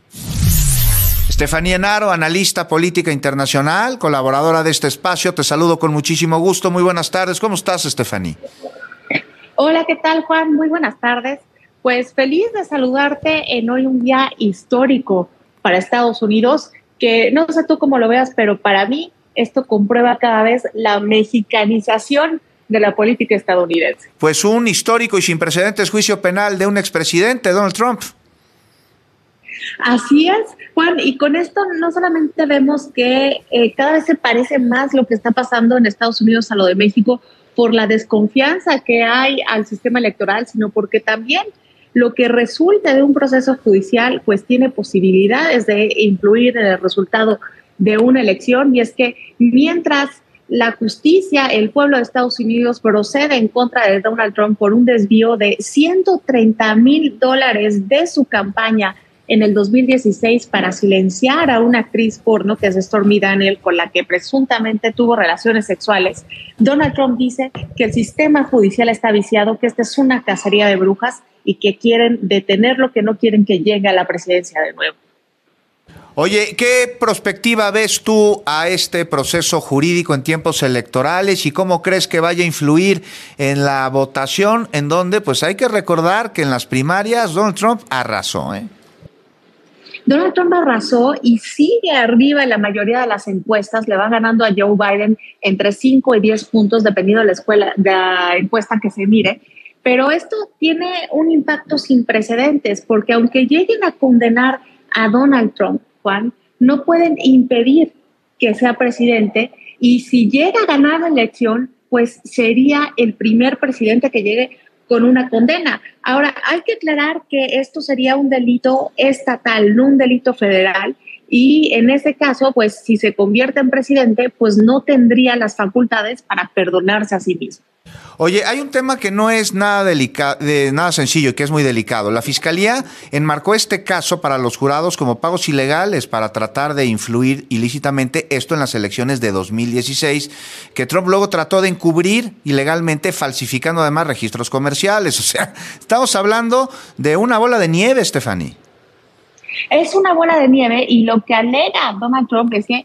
Estefanía Enaro, analista política internacional, colaboradora de este espacio, te saludo con muchísimo gusto. Muy buenas tardes. ¿Cómo estás, Estefanía? Hola, ¿qué tal, Juan? Muy buenas tardes. Pues feliz de saludarte en hoy un día histórico para Estados Unidos, que no sé tú cómo lo veas, pero para mí esto comprueba cada vez la mexicanización de la política estadounidense. Pues un histórico y sin precedentes juicio penal de un expresidente, Donald Trump. Así es, Juan, y con esto no solamente vemos que eh, cada vez se parece más lo que está pasando en Estados Unidos a lo de México por la desconfianza que hay al sistema electoral, sino porque también lo que resulte de un proceso judicial pues tiene posibilidades de influir en el resultado de una elección, y es que mientras la justicia, el pueblo de Estados Unidos procede en contra de Donald Trump por un desvío de ciento treinta mil dólares de su campaña en el dos mil dieciséis para silenciar a una actriz porno que es Stormy Daniels, con la que presuntamente tuvo relaciones sexuales, Donald Trump dice que el sistema judicial está viciado, que esta es una cacería de brujas y que quieren detenerlo, que no quieren que llegue a la presidencia de nuevo. Oye, ¿qué perspectiva ves tú a este proceso jurídico en tiempos electorales y cómo crees que vaya a influir en la votación, en donde pues hay que recordar que en las primarias Donald Trump arrasó, ¿eh? Donald Trump arrasó y sigue arriba en la mayoría de las encuestas, le va ganando a Joe Biden entre cinco y diez puntos, dependiendo de la, escuela, de la encuesta que se mire. Pero esto tiene un impacto sin precedentes, porque aunque lleguen a condenar a Donald Trump, Juan, no pueden impedir que sea presidente, y si llega a ganar la elección, pues sería el primer presidente que llegue con una condena. Ahora, hay que aclarar que esto sería un delito estatal, no un delito federal, y en ese caso, pues si se convierte en presidente, pues no tendría las facultades para perdonarse a sí mismo. Oye, hay un tema que no es nada delicado, de nada sencillo y que es muy delicado. La Fiscalía enmarcó este caso para los jurados como pagos ilegales para tratar de influir ilícitamente, esto en las elecciones de dos mil dieciséis, que Trump luego trató de encubrir ilegalmente, falsificando además registros comerciales. O sea, estamos hablando de una bola de nieve, Stephanie. Es una bola de nieve, y lo que alega Donald Trump es que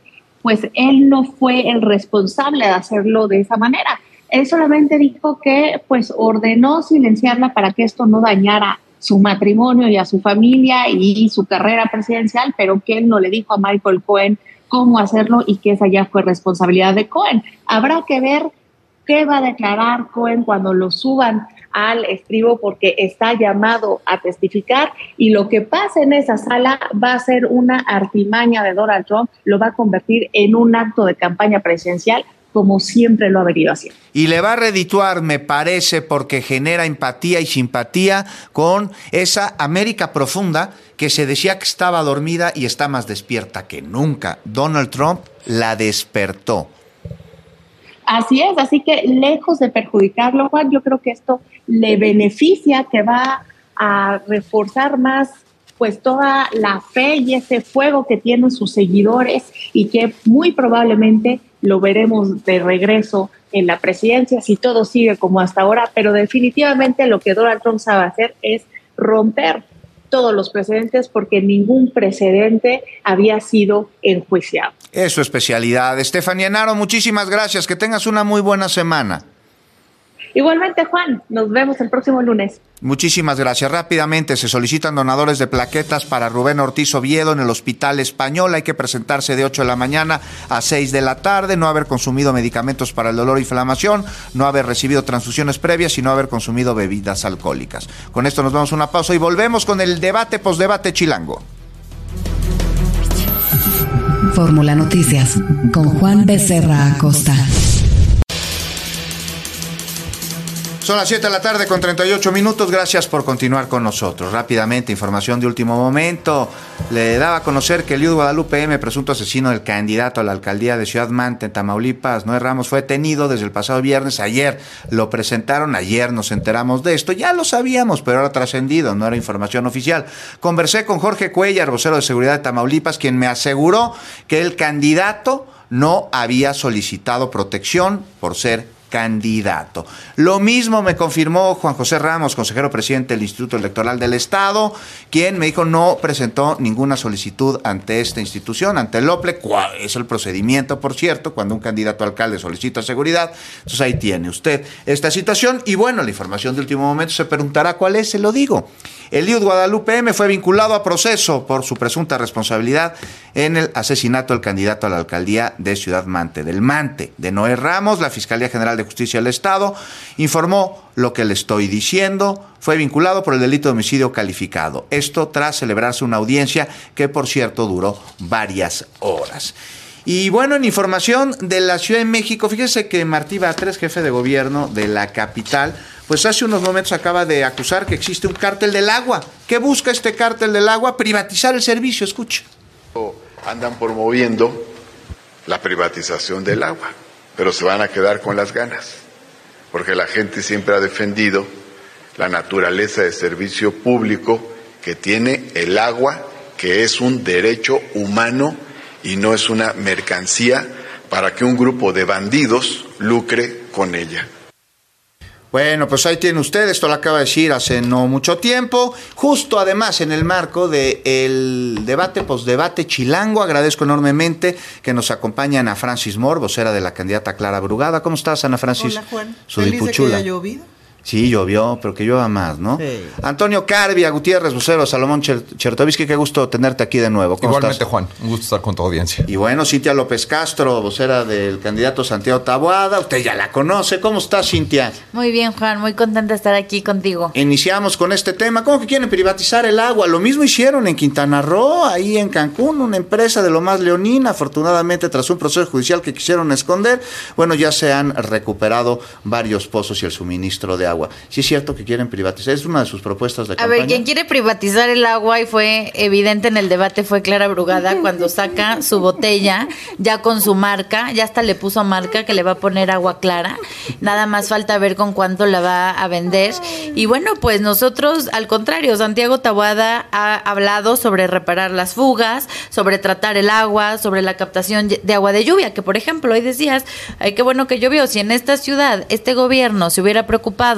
pues él no fue el responsable de hacerlo de esa manera. Él solamente dijo que pues ordenó silenciarla para que esto no dañara su matrimonio y a su familia y su carrera presidencial, pero que él no le dijo a Michael Cohen cómo hacerlo y que esa ya fue responsabilidad de Cohen. Habrá que ver qué va a declarar Cohen cuando lo suban al estribo, porque está llamado a testificar, y lo que pase en esa sala va a ser una artimaña de Donald Trump, lo va a convertir en un acto de campaña presidencial, como siempre lo ha venido haciendo. Y le va a redituar, me parece, porque genera empatía y simpatía con esa América profunda que se decía que estaba dormida y está más despierta que nunca. Donald Trump la despertó. Así es, así que lejos de perjudicarlo, Juan, yo creo que esto le beneficia, que va a reforzar más pues toda la fe y ese fuego que tienen sus seguidores, y que muy probablemente lo veremos de regreso en la presidencia si todo sigue como hasta ahora, pero definitivamente lo que Donald Trump sabe hacer es romper todos los precedentes, porque ningún precedente había sido enjuiciado. Es su especialidad. Estefanía Naro, muchísimas gracias. Que tengas una muy buena semana. Igualmente, Juan, nos vemos el próximo lunes. Muchísimas gracias. Rápidamente, se solicitan donadores de plaquetas para Rubén Ortiz Oviedo en el Hospital Español. Hay que presentarse de ocho de la mañana a seis de la tarde, no haber consumido medicamentos para el dolor e inflamación, no haber recibido transfusiones previas y no haber consumido bebidas alcohólicas. Con esto nos vamos a una pausa y volvemos con el debate posdebate chilango. Fórmula Noticias con Juan Becerra Acosta. Son las siete de la tarde con treinta y ocho minutos. Gracias por continuar con nosotros. Rápidamente, información de último momento. Le daba a conocer que Eliud Guadalupe M., presunto asesino del candidato a la alcaldía de Ciudad Mante, en Tamaulipas, Noé Ramos, fue detenido desde el pasado viernes. Ayer lo presentaron, ayer nos enteramos de esto. Ya lo sabíamos, pero era trascendido, no era información oficial. Conversé con Jorge Cuellar, vocero de seguridad de Tamaulipas, quien me aseguró que el candidato no había solicitado protección por ser candidato. Lo mismo me confirmó Juan José Ramos, consejero presidente del Instituto Electoral del Estado, quien me dijo no presentó ninguna solicitud ante esta institución, ante el O P L E. ¿Cuál es el procedimiento, por cierto, cuando un candidato a alcalde solicita seguridad? Entonces ahí tiene usted esta situación. Y bueno, la información de último momento, se preguntará cuál es, se lo digo. Eliud Guadalupe M. fue vinculado a proceso por su presunta responsabilidad en el asesinato del candidato a la alcaldía de Ciudad Mante, del Mante, de Noé Ramos. La Fiscalía General de Justicia del Estado informó lo que le estoy diciendo. Fue vinculado por el delito de homicidio calificado. Esto tras celebrarse una audiencia que, por cierto, duró varias horas. Y bueno, en información de la Ciudad de México, fíjese que Martí Batres, jefe de gobierno de la capital, pues hace unos momentos acaba de acusar que existe un cártel del agua. ¿Qué busca este cártel del agua? Privatizar el servicio, escuche. Andan promoviendo la privatización del agua, pero se van a quedar con las ganas, porque la gente siempre ha defendido la naturaleza de servicio público que tiene el agua, que es un derecho humano y no es una mercancía para que un grupo de bandidos lucre con ella. Bueno, pues ahí tiene usted, esto lo acaba de decir hace no mucho tiempo, justo además en el marco del debate, posdebate chilango. Agradezco enormemente que nos acompañe Ana Francis Moore, vocera de la candidata Clara Brugada. ¿Cómo estás, Ana Francis? Hola, Juan. Su Feliz dipuchula. de que haya llovido. Sí, llovió, pero que llueva más, ¿no? Sí. Antonio Carbia Gutiérrez, vocero, Salomón Chertovisky, qué gusto tenerte aquí de nuevo. ¿Cómo Igualmente, estás? Juan, un gusto estar con tu audiencia. Y bueno, Cintia López Castro, vocera del candidato Santiago Taboada, usted ya la conoce. ¿Cómo estás, Cintia? Muy bien, Juan, muy contenta de estar aquí contigo. Iniciamos con este tema. ¿Cómo que quieren privatizar el agua? Lo mismo hicieron en Quintana Roo, ahí en Cancún, una empresa de lo más leonina. Afortunadamente, tras un proceso judicial que quisieron esconder, bueno, ya se han recuperado varios pozos y el suministro de agua. Sí es cierto que quieren privatizar, es una de sus propuestas de A campaña. ver, quien quiere privatizar el agua, y fue evidente en el debate, fue Clara Brugada, cuando saca su botella ya con su marca, ya hasta le puso marca que le va a poner Agua Clara, nada más falta ver con cuánto la va a vender. Y bueno, pues nosotros, al contrario, Santiago Taboada ha hablado sobre reparar las fugas, sobre tratar el agua, sobre la captación de agua de lluvia, que por ejemplo, hoy decías, ay, qué bueno que llovió. Si en esta ciudad, este gobierno se hubiera preocupado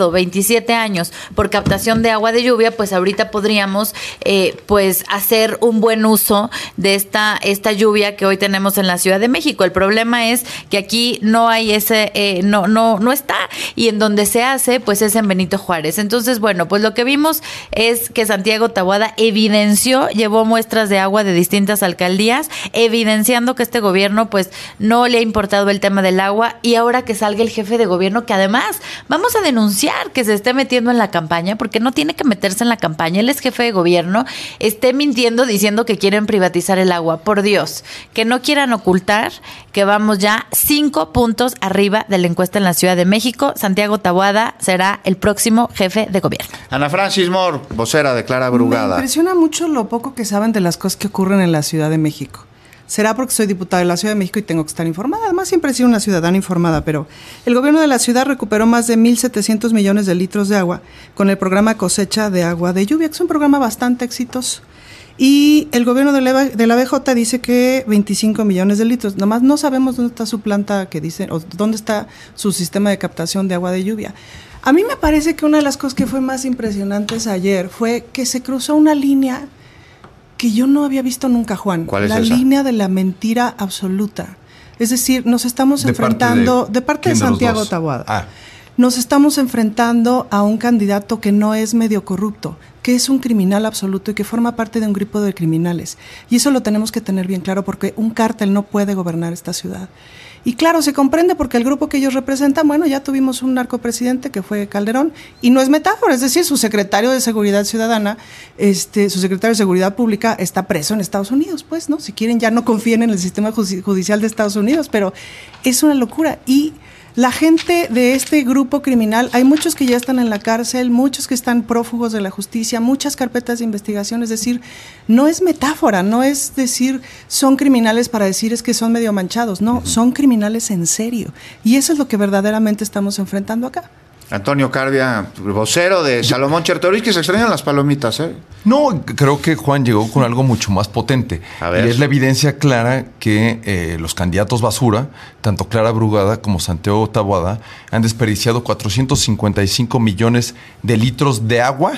pasado veintisiete años por captación de agua de lluvia, pues ahorita podríamos eh, pues hacer un buen uso de esta, esta lluvia que hoy tenemos en la Ciudad de México. El problema es que aquí no hay ese, eh, no, no, no está, y en donde se hace, pues es en Benito Juárez. Entonces, bueno, pues lo que vimos es que Santiago Taboada evidenció, llevó muestras de agua de distintas alcaldías, evidenciando que este gobierno pues no le ha importado el tema del agua, y ahora que salga el jefe de gobierno, que además vamos a denunciar que se esté metiendo en la campaña, porque no tiene que meterse en la campaña, él es jefe de gobierno, esté mintiendo diciendo que quieren privatizar el agua. Por Dios, que no quieran ocultar que vamos ya cinco puntos arriba de la encuesta en la Ciudad de México. Santiago Taboada será el próximo jefe de gobierno. Ana Francis Moore, vocera de Clara Brugada. Me impresiona mucho lo poco que saben de las cosas que ocurren en la Ciudad de México. Será porque soy diputada de la Ciudad de México y tengo que estar informada. Además, siempre he sido una ciudadana informada, pero el gobierno de la ciudad recuperó más de mil setecientos millones de litros de agua con el programa Cosecha de Agua de Lluvia, que es un programa bastante exitoso. Y el gobierno de la, de la B J dice que veinticinco millones de litros. Nomás no sabemos dónde está su planta que dice, o dónde está su sistema de captación de agua de lluvia. A mí me parece que una de las cosas que fue más impresionantes ayer fue que se cruzó una línea que yo no había visto nunca, Juan. ¿Cuál es la esa? línea de la mentira absoluta. Es decir, nos estamos de enfrentando, parte de, de parte de Santiago Taboada, ah. nos estamos enfrentando a un candidato que no es medio corrupto, que es un criminal absoluto y que forma parte de un grupo de criminales. Y eso lo tenemos que tener bien claro, porque un cártel no puede gobernar esta ciudad. Y claro, se comprende porque el grupo que ellos representan, bueno, ya tuvimos un narcopresidente que fue Calderón, y no es metáfora, es decir, su secretario de Seguridad Ciudadana, este, su secretario de Seguridad Pública está preso en Estados Unidos, pues, ¿no? Si quieren, ya no confíen en el sistema judicial de Estados Unidos, pero es una locura. Y la gente de este grupo criminal, hay muchos que ya están en la cárcel, muchos que están prófugos de la justicia, muchas carpetas de investigación, es decir, no es metáfora, no es decir son criminales para decir es que son medio manchados, no, uh-huh. son criminales en serio, y eso es lo que verdaderamente estamos enfrentando acá. Antonio Carvia, vocero de Salomón Chertorivsky, que se extrañan las palomitas, ¿eh? No, creo que Juan llegó con algo mucho más potente. A ver. Y es la evidencia clara que eh, los candidatos basura, tanto Clara Brugada como Santiago Taboada, han desperdiciado cuatrocientos cincuenta y cinco millones de litros de agua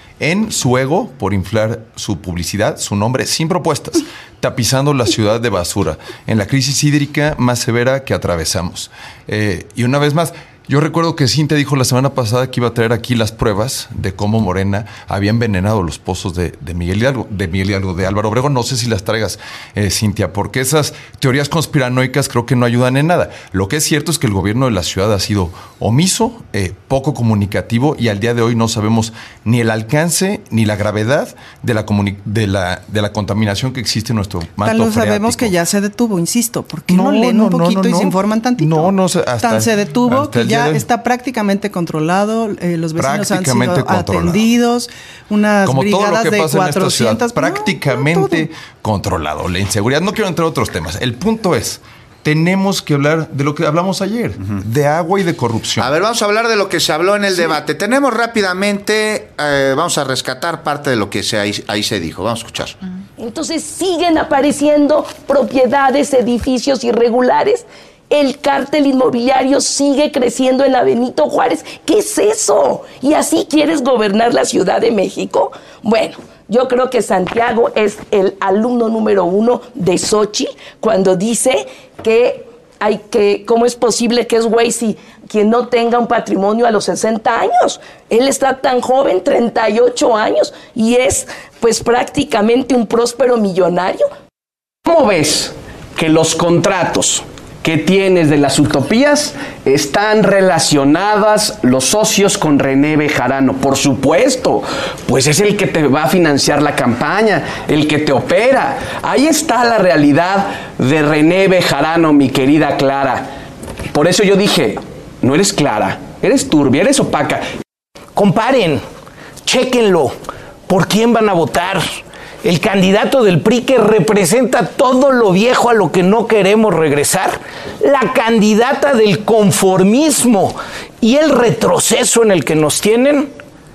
en su ego por inflar su publicidad, su nombre, sin propuestas, tapizando la ciudad de basura, en la crisis hídrica más severa que atravesamos. Eh, y una vez más, yo recuerdo que Cintia dijo la semana pasada que iba a traer aquí las pruebas de cómo Morena había envenenado los pozos de, de Miguel Hidalgo, de Miguel Hidalgo, de Álvaro Obregón. No sé si las traigas, eh, Cintia, porque esas teorías conspiranoicas creo que no ayudan en nada. Lo que es cierto es que el gobierno de la ciudad ha sido omiso, eh, poco comunicativo, y al día de hoy no sabemos ni el alcance ni la gravedad de la, comuni- de la, de la contaminación que existe en nuestro manto Tal lo freático. Sabemos que ya se detuvo, insisto. ¿Por qué no, No, leen no, un no, poquito no, y no. se informan tantito? No, no sé. Hasta, Tan se detuvo hasta que el día ya de hoy. está prácticamente controlado, eh, los vecinos han sido Prácticamente controlado. atendidos, unas Como todo lo brigadas que de pasa en esta ciudad, cuatrocientas, prácticamente controlado. La inseguridad, no quiero entrar a otros temas. El punto es, tenemos que hablar de lo que hablamos ayer, uh-huh. de agua y de corrupción. A ver, vamos a hablar de lo que se habló en el sí. debate. Tenemos rápidamente, eh, vamos a rescatar parte de lo que se, ahí, ahí se dijo. Vamos a escuchar. Uh-huh. Entonces siguen apareciendo propiedades, edificios irregulares. El cártel inmobiliario sigue creciendo en la Benito Juárez. ¿Qué es eso? ¿Y así quieres gobernar la Ciudad de México? Bueno, yo creo que Santiago es el alumno número uno de Xochitl cuando dice que hay que, ¿cómo es posible que es güey si quien no tenga un patrimonio a los sesenta años? Él está tan joven, treinta y ocho años, y es pues prácticamente un próspero millonario. ¿Cómo ves que los contratos que tienes de las utopías están relacionadas los socios con René Bejarano? Por supuesto, pues es el que te va a financiar la campaña, el que te opera. Ahí está la realidad de René Bejarano, mi querida Clara. Por eso yo dije, no eres clara, eres turbia, eres opaca. Comparen, chéquenlo, ¿por quién van a votar? El candidato del P R I que representa todo lo viejo a lo que no queremos regresar, la candidata del conformismo y el retroceso en el que nos tienen.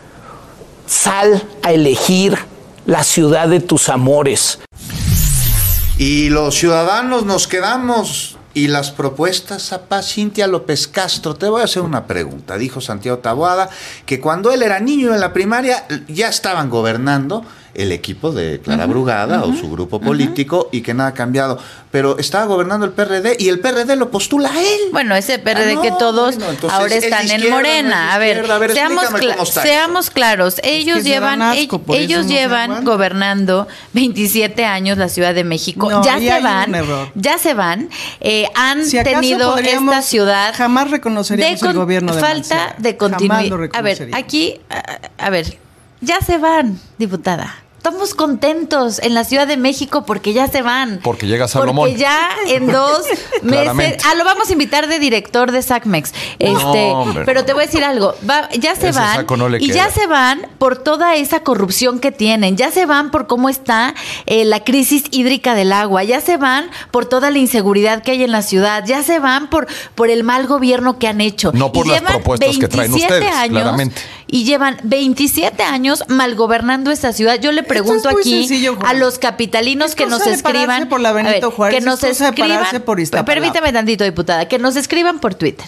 Sal a elegir la ciudad de tus amores. Y los ciudadanos nos quedamos Y las propuestas, Zapá, Cintia López Castro, te voy a hacer una pregunta. Dijo Santiago Taboada que cuando él era niño en la primaria ya estaban gobernando el equipo de Clara uh-huh, Brugada uh-huh, o su grupo político uh-huh. y que nada ha cambiado. Pero estaba gobernando el P R D y el P R D lo postula a él. Bueno, ese P R D ah, no, que todos bueno, ahora están en Morena. No a, ver, a ver, seamos, cl- seamos claros. Ellos es que llevan, asco, ellos, ellos no llevan gobernando veintisiete años la Ciudad de México. No, ya, se van, ya se van. Eh, han si tenido esta ciudad. Jamás reconoceríamos con, el gobierno de falta Mancera. De continuidad. A ver, aquí, a, a ver, ya se van, diputada. Estamos contentos en la Ciudad de México porque ya se van. Porque llega Salomón. Porque ya en dos meses... Ah, lo vamos a invitar de director de SACMEX. Este, no, pero te voy a decir algo. Va, ya se Ese van no y queda. Ya se van por toda esa corrupción que tienen. Ya se van por cómo está eh, la crisis hídrica del agua. Ya se van por toda la inseguridad que hay en la ciudad. Ya se van por, por el mal gobierno que han hecho. No por y las propuestas que traen ustedes, años, claramente. Y llevan veintisiete años malgobernando esta ciudad. Yo le pregunto aquí sencillo, a los capitalinos que nos escriban por la Benito ver, Juárez, que nos escriban por permítame tantito, diputada, que nos escriban por Twitter.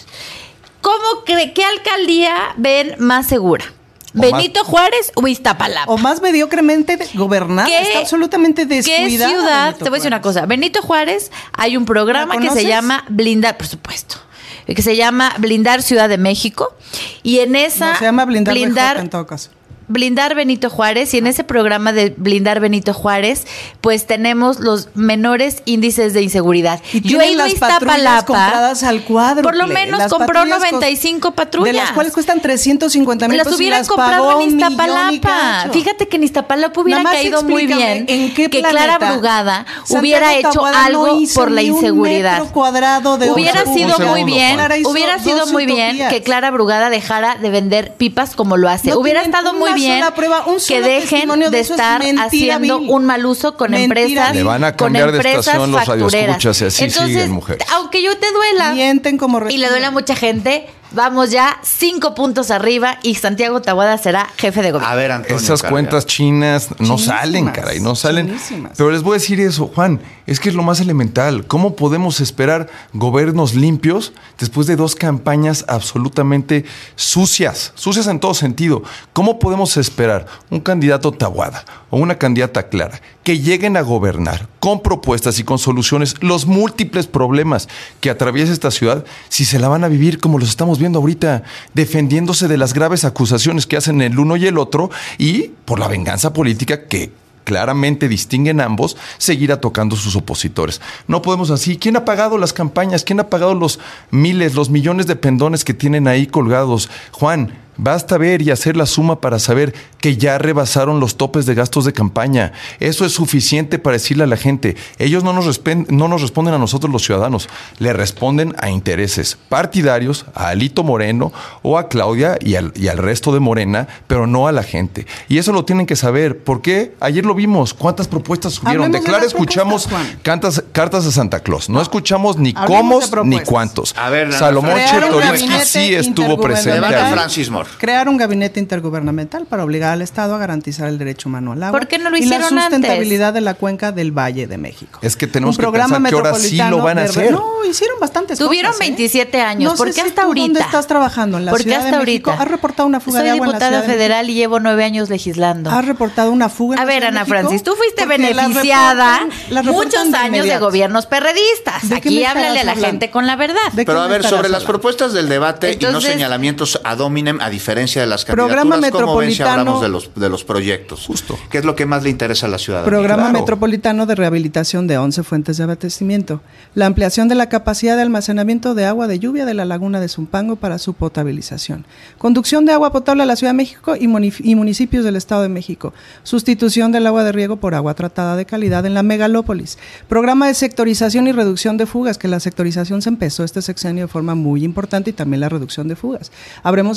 ¿Cómo cree qué alcaldía ven más segura? O ¿Benito más, Juárez o Iztapalapa? O más mediocremente gobernada, está absolutamente descuidada. ¿Qué ciudad? Te voy a decir una cosa. Benito Juárez, hay un programa que se llama Blindar, por supuesto, que se llama Blindar Ciudad de México, y en esa no, se llama Blindar, blindar en todo caso. Blindar Benito Juárez, y en ese programa de Blindar Benito Juárez, pues tenemos los menores índices de inseguridad. Y yo he ido a Iztapalapa compradas al cuadro. Por lo menos las compró noventa y cinco patrullas. De las cuales cuestan trescientos cincuenta mil pesos. Las hubiera comprado en Iztapalapa. Fíjate que en Iztapalapa hubiera caído muy bien ¿en qué que Clara Brugada Santiago hubiera hecho Taboada algo no por la inseguridad. Un cuadrado de hubiera sido muy bien, hubiera sido muy bien que Clara Brugada dejara de vender pipas como lo hace. Hubiera estado muy bien prueba, que dejen de, de estar haciendo vil. Un mal uso con mentira empresas. Le van a cambiar de estación los radioescuchas y así Entonces, siguen, mujeres. Aunque yo te duela mienten como y le duele a mucha gente, vamos ya cinco puntos arriba y Santiago Taboada será jefe de gobierno. A ver, Antonio, esas carga. cuentas chinas no chinísimas, salen, caray, no salen. Chinísimas. Pero les voy a decir eso, Juan, es que es lo más elemental. ¿Cómo podemos esperar gobiernos limpios después de dos campañas absolutamente sucias? Sucias en todo sentido. ¿Cómo podemos esperar un candidato Taboada o una candidata Clara que lleguen a gobernar con propuestas y con soluciones los múltiples problemas que atraviesa esta ciudad si se la van a vivir como los estamos viendo ahorita, defendiéndose de las graves acusaciones que hacen el uno y el otro y por la venganza política que claramente distinguen ambos, seguirá tocando sus opositores? No podemos así. ¿Quién ha pagado las campañas? ¿Quién ha pagado los miles, los millones de pendones que tienen ahí colgados? Juan, basta ver y hacer la suma para saber que ya rebasaron los topes de gastos de campaña. Eso es suficiente para decirle a la gente. Ellos no nos, respen- no nos responden a nosotros los ciudadanos, le responden a intereses partidarios, a Alito Moreno o a Claudia y al, y al resto de Morena, pero no a la gente. Y eso lo tienen que saber. ¿Por qué? Ayer lo vimos. ¿Cuántas propuestas subieron? De Clara escuchamos cartas, cartas a Santa Claus. No, no escuchamos ni cómo ni cuántos. A ver, Salomón Chertorivsky sí estuvo presente ahí. Francis Moore. Crear un gabinete intergubernamental para obligar al Estado a garantizar el derecho humano al agua. ¿Por qué no lo hicieron antes? Y la sustentabilidad antes? De la cuenca del Valle de México. Es que tenemos un que pensar que ahora sí lo van a hacer. No, hicieron bastantes Tuvieron cosas. Tuvieron veintisiete años. No ¿Por sé qué si hasta tú ahorita? ¿Dónde estás trabajando? ¿En la ¿Por Ciudad hasta de México? ahorita? ¿Has reportado una fuga Soy de agua en la Ciudad diputada de federal y llevo nueve años legislando. ¿Has reportado una fuga en A la ver, Ciudad de Ana México? Francis, tú fuiste Porque beneficiada las reportan, las reportan muchos años de gobiernos perredistas. Aquí háblale a la hablando? gente con la verdad. Pero a ver, sobre las propuestas del debate Entonces, y no señalamientos ad hominem, a diferencia de las candidaturas, Programa ¿cómo ven si metropolitano hablamos de los, de los proyectos? Justo. ¿Qué es lo que más le interesa a la ciudadanía? Programa Claro. metropolitano de rehabilitación de once fuentes de abastecimiento. La ampliación de la capacidad de almacenamiento de agua de lluvia de la laguna de Zumpango para su potabilización. Conducción de agua potable a la Ciudad de México y, munif- y municipios del Estado de México. Sustitución del agua de riego por agua tratada de calidad en la megalópolis. Programa de sectorización y reducción de fugas, que la sectorización se empezó este sexenio de forma muy importante y también la reducción de fugas. Habremos empezado el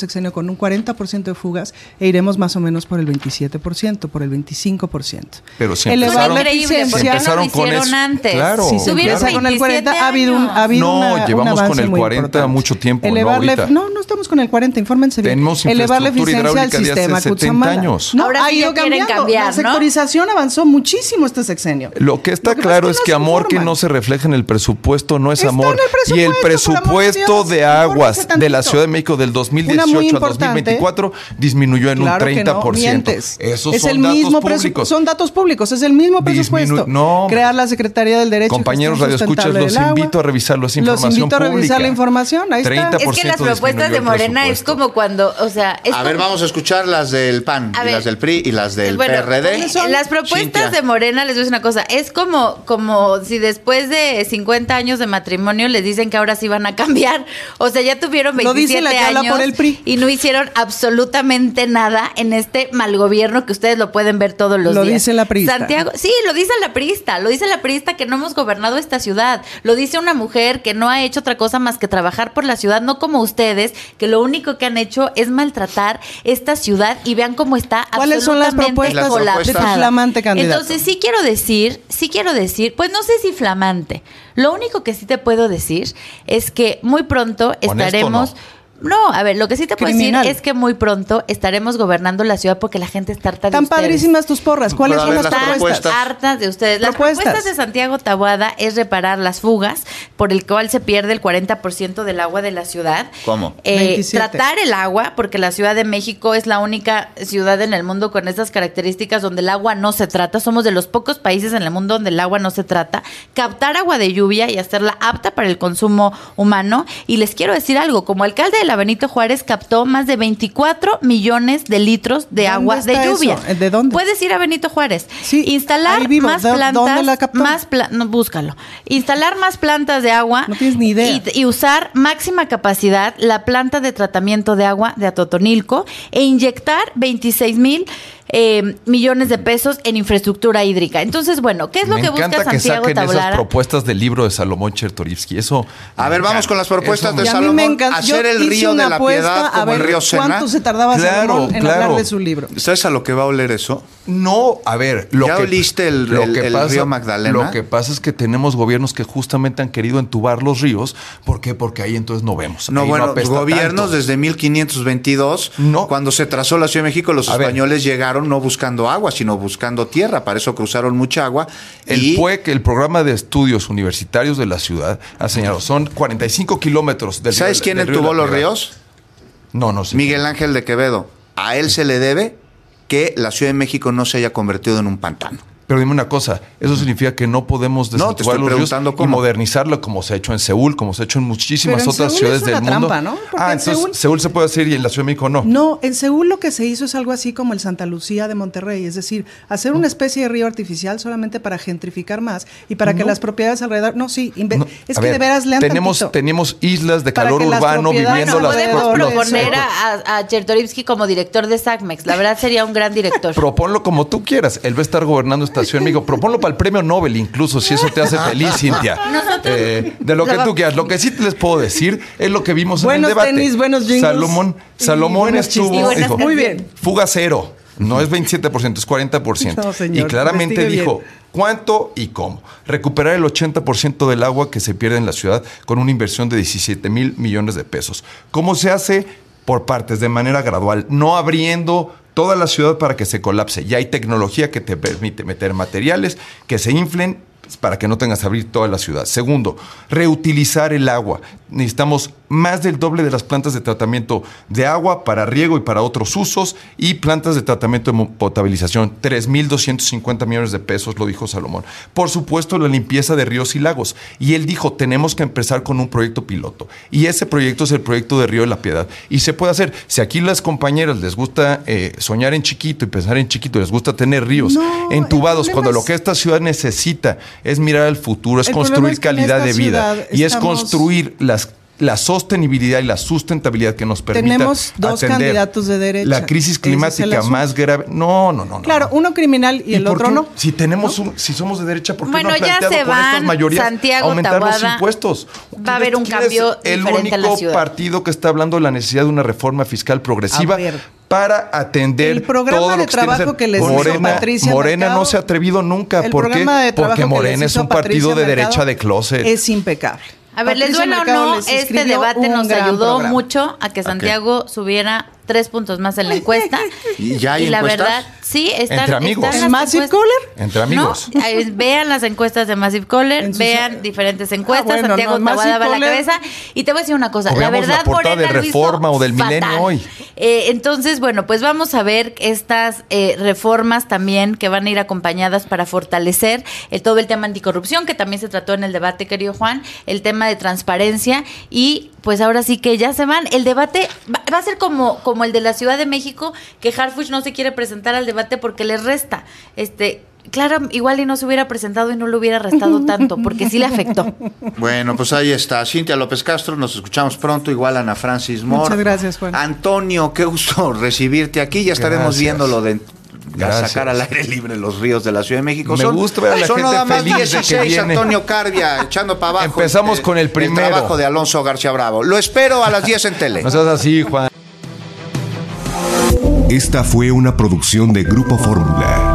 sexenio con un cuarenta por ciento de fugas e iremos más o menos por el veintisiete por ciento, por el veinticinco por ciento. Pero si elevar empezaron, la eficiencia, si empezaron con eso, antes. Claro, si se claro. empieza con el cuarenta, ha habido un, ha habido no, una, llevamos un avance con el muy cuarenta importante. mucho tiempo, Elevarle, no ahorita. No, no estamos con el cuarenta, infórmense bien. Tenemos elevar la infraestructura eficiencia del hidráulica de sistema hace setenta Cutzamala. años. No, Ahora ha sí ido ya quieren cambiando. cambiar, La sectorización avanzó muchísimo este sexenio. Lo que está Lo que claro pasa es es que que no se amor que informan. no se refleja en el presupuesto no es Está amor. en el Y el presupuesto, por amor de presupuesto Dios, de aguas infórmense de la tantito. Ciudad de México del dos mil Una muy dieciocho a dos importante. mil veinticuatro disminuyó en Claro un que treinta no, por ciento. mientes. Esos es son el datos mismo presu- públicos. Son datos públicos, es el mismo Disminu- presupuesto. no. Crear la Secretaría del Derecho. y Compañeros Gestión radioescuchas, Sustentable los del Agua. invito a revisarlo, es Los información invito a revisar pública. la información, ahí treinta está. por Es que ciento las propuestas de disminuyó el Morena es presupuesto. como cuando, o sea, es A ver, como- vamos a escuchar las del P A N, A y ver. las del P R I y las del Bueno, P R D. las propuestas Cintia. de Morena, les voy a decir una cosa, es como, como si después de cincuenta años de matrimonio les dicen que ahora sí van a cambiar. O sea, ya tuvieron Lo dice veintisiete la que habla años por el P R I. y no hicieron absolutamente nada en este mal gobierno que ustedes lo pueden ver todos los Lo días. dice la priista. Santiago, sí, lo dice la priista, lo dice la priista que no hemos gobernado esta ciudad. Lo dice una mujer que no ha hecho otra cosa más que trabajar por la ciudad, no como ustedes, que lo único que han hecho es maltratar esta ciudad y vean cómo está ¿Cuáles son las absolutamente propuestas colapsada. del flamante candidato? Entonces sí quiero decir, sí quiero decir, pues no sé si flamante. Lo único que sí te puedo decir es que muy pronto Honesto, estaremos... ¿no? No, a ver, lo que sí te puedo Criminal. decir es que muy pronto estaremos gobernando la ciudad porque la gente está harta de Tan ustedes. padrísimas tus porras. ¿Cuáles Pero a son ver, las las Están propuestas? hartas de ustedes. Las Propuestas. propuestas de Santiago Taboada es reparar las fugas por el cual se pierde el cuarenta por ciento del agua de la ciudad. ¿Cómo? Eh, veintisiete. tratar el agua, porque la Ciudad de México es la única ciudad en el mundo con estas características donde el agua no se trata. Somos de los pocos países en el mundo donde el agua no se trata. Captar agua de lluvia y hacerla apta para el consumo humano. Y les quiero decir algo, como alcalde de la Benito Juárez captó más de veinticuatro millones de litros de ¿Dónde agua de está lluvia. eso? ¿De dónde? Puedes ir a Benito Juárez. Sí, Instalar ahí vivo. más ¿De- plantas, dónde la captó? más pla- no, búscalo. Instalar más plantas de agua. No tienes ni idea. Y, y usar máxima capacidad la planta de tratamiento de agua de Atotonilco e inyectar veintiséis mil eh, millones de pesos en infraestructura hídrica. Entonces, bueno, ¿qué es lo Me que busca encanta que Santiago saquen esas Taboada? propuestas del libro de Salomón Chertorivsky. Eso. A ver, vamos con las propuestas Eso de me- Y a mí Salomón. me encanta. Yo Hacer el hice río una de la apuesta piedad a como ver el río Sena. ¿Cuánto se tardaba Claro, Salomón en claro. hablar de su libro? ¿Sabes a lo que va a oler eso? No, a ver, lo ¿Ya que, oliste el- lo el- que el pasa, río Magdalena? Lo que pasa es que tenemos gobiernos que justamente han querido entubar los ríos. ¿Por qué? Porque ahí entonces no vemos. No, Ahí bueno, apesta gobiernos tanto. desde mil quinientos veintidós, No. cuando se trazó la Ciudad de México, los A ver. españoles llegaron no buscando agua, sino buscando tierra. Para eso cruzaron mucha agua. El y P U E C, el programa de estudios universitarios de la ciudad, ha señalado, son cuarenta y cinco kilómetros del ¿sabes río- quién del río entubó de la los Piedad. ríos? No, no sé. Miguel Ángel de Quevedo. A él se le debe que la Ciudad de México no se haya convertido en un pantano. Pero dime una cosa, eso significa que no podemos No, te desentubar estoy los ríos preguntando y cómo. modernizarlo como se ha hecho en Seúl, como se ha hecho en muchísimas Pero en otras Seúl ciudades es una del mundo. trampa, ¿no? Porque Ah, en entonces Seúl- Seúl... se puede hacer y en la Ciudad de México no. No, en Seúl lo que se hizo es algo así como el Santa Lucía de Monterrey, es decir, hacer una especie de río artificial solamente para gentrificar más y para que No. las propiedades alrededor... No, sí, inve- No, es a que ver, de veras lean tenemos, tantito. tenemos islas de Para calor que las urbano propiedades viviendo Bueno, las... podemos alrededor los- de proponer a, a, a Chertorivsky como director de SACMEX. La verdad sería un gran director. Proponlo como tú quieras. Él va a estar gobernando esta ciudad de México. Proponlo para el premio Nobel, incluso, si eso te hace feliz, Cintia. Nosotros- Eh, de lo que Lo va- tú quieras. Lo que sí les puedo decir es lo que vimos Buenos en el debate. tenis, buenos jingles Salomón, y Salomón buenos estuvo... chistes. Y buenas dijo, Muy bien. Fuga cero. No es veintisiete por ciento, es cuarenta por ciento. No, señor, y claramente investigue dijo... bien. ¿Cuánto y cómo? Recuperar el ochenta por ciento del agua que se pierde en la ciudad con una inversión de diecisiete mil millones de pesos. ¿Cómo se hace? Por partes, de manera gradual, no abriendo toda la ciudad para que se colapse. Ya hay tecnología que te permite meter materiales que se inflen para que no tengas que abrir toda la ciudad. Segundo, reutilizar el agua. Necesitamos más del doble de las plantas de tratamiento de agua para riego y para otros usos y plantas de tratamiento de potabilización. tres mil doscientos cincuenta millones de pesos, lo dijo Salomón. Por supuesto, la limpieza de ríos y lagos. Y él dijo, tenemos que empezar con un proyecto piloto. Y ese proyecto es el proyecto de Río de la Piedad. Y se puede hacer. Si aquí las compañeras les gusta eh, soñar en chiquito y pensar en chiquito, les gusta tener ríos No, entubados, el problema cuando lo es- que esta ciudad necesita es mirar al futuro, es El problema construir es que en calidad esta de vida ciudad y es estamos- construir las la sostenibilidad y la sustentabilidad que nos permita Tenemos dos atender candidatos de derecha. la crisis climática más grave. No, no, no. Claro, no. uno criminal y, ¿Y el otro qué, no. Si tenemos un, si somos de derecha, ¿por qué bueno, no han planteado ya se con van, estas mayorías Santiago aumentar Taboada, los impuestos? Va a haber un ¿Quién cambio es el diferente en la único ciudad? partido que está hablando de la necesidad de una reforma fiscal progresiva para atender El programa todo lo de que tiene trabajo ser? que les hizo Morena, Patricia Morena Mercado, no se ha atrevido nunca. el ¿Por qué? programa de trabajo Porque que les Morena es hizo un partido Patricia de Mercado derecha de closet. Es impecable. A ver, les Patricia duele o Mercado no, les este escribió debate un nos gran ayudó programa. mucho a que Santiago subiera tres puntos más en la encuesta. ¿Y ya hay y la encuestas? verdad, sí, están, Entre amigos. están ¿En las Massive encuestas- Caller? Entre amigos. No, eh, vean las encuestas de Massive Caller, En sus- vean diferentes encuestas, Ah, bueno, Santiago no, Taboada Massive va a la Caller. cabeza. Y te voy a decir una cosa, O la veamos verdad la portada Morena de lo hizo Reforma o del Milenio fatal. hoy. Eh, entonces, bueno, pues vamos a ver estas eh, reformas también que van a ir acompañadas para fortalecer el, todo el tema anticorrupción, que también se trató en el debate, querido Juan, el tema de transparencia y pues ahora sí que ya se van. El debate va, va a ser como, como el de la Ciudad de México, que Harfuch no se quiere presentar al debate porque le resta. Este, claro, igual y no se hubiera presentado y no le hubiera restado tanto, porque sí le afectó. Bueno, pues ahí está. Cintia López Castro, nos escuchamos pronto. Igual Ana Francis Moore. Muchas gracias, Juan. Antonio, qué gusto recibirte aquí. Ya estaremos Gracias. viendo lo de Gracias. sacar al aire libre los ríos de la Ciudad de México. Me son, gusta ver a la son gente nada más feliz de que dieciséis, viene. Antonio Carbia, echando para abajo. Empezamos con el primero. El trabajo de Alonso García Bravo. Lo espero a las diez en tele. No seas así, Juan. Esta fue una producción de Grupo Fórmula.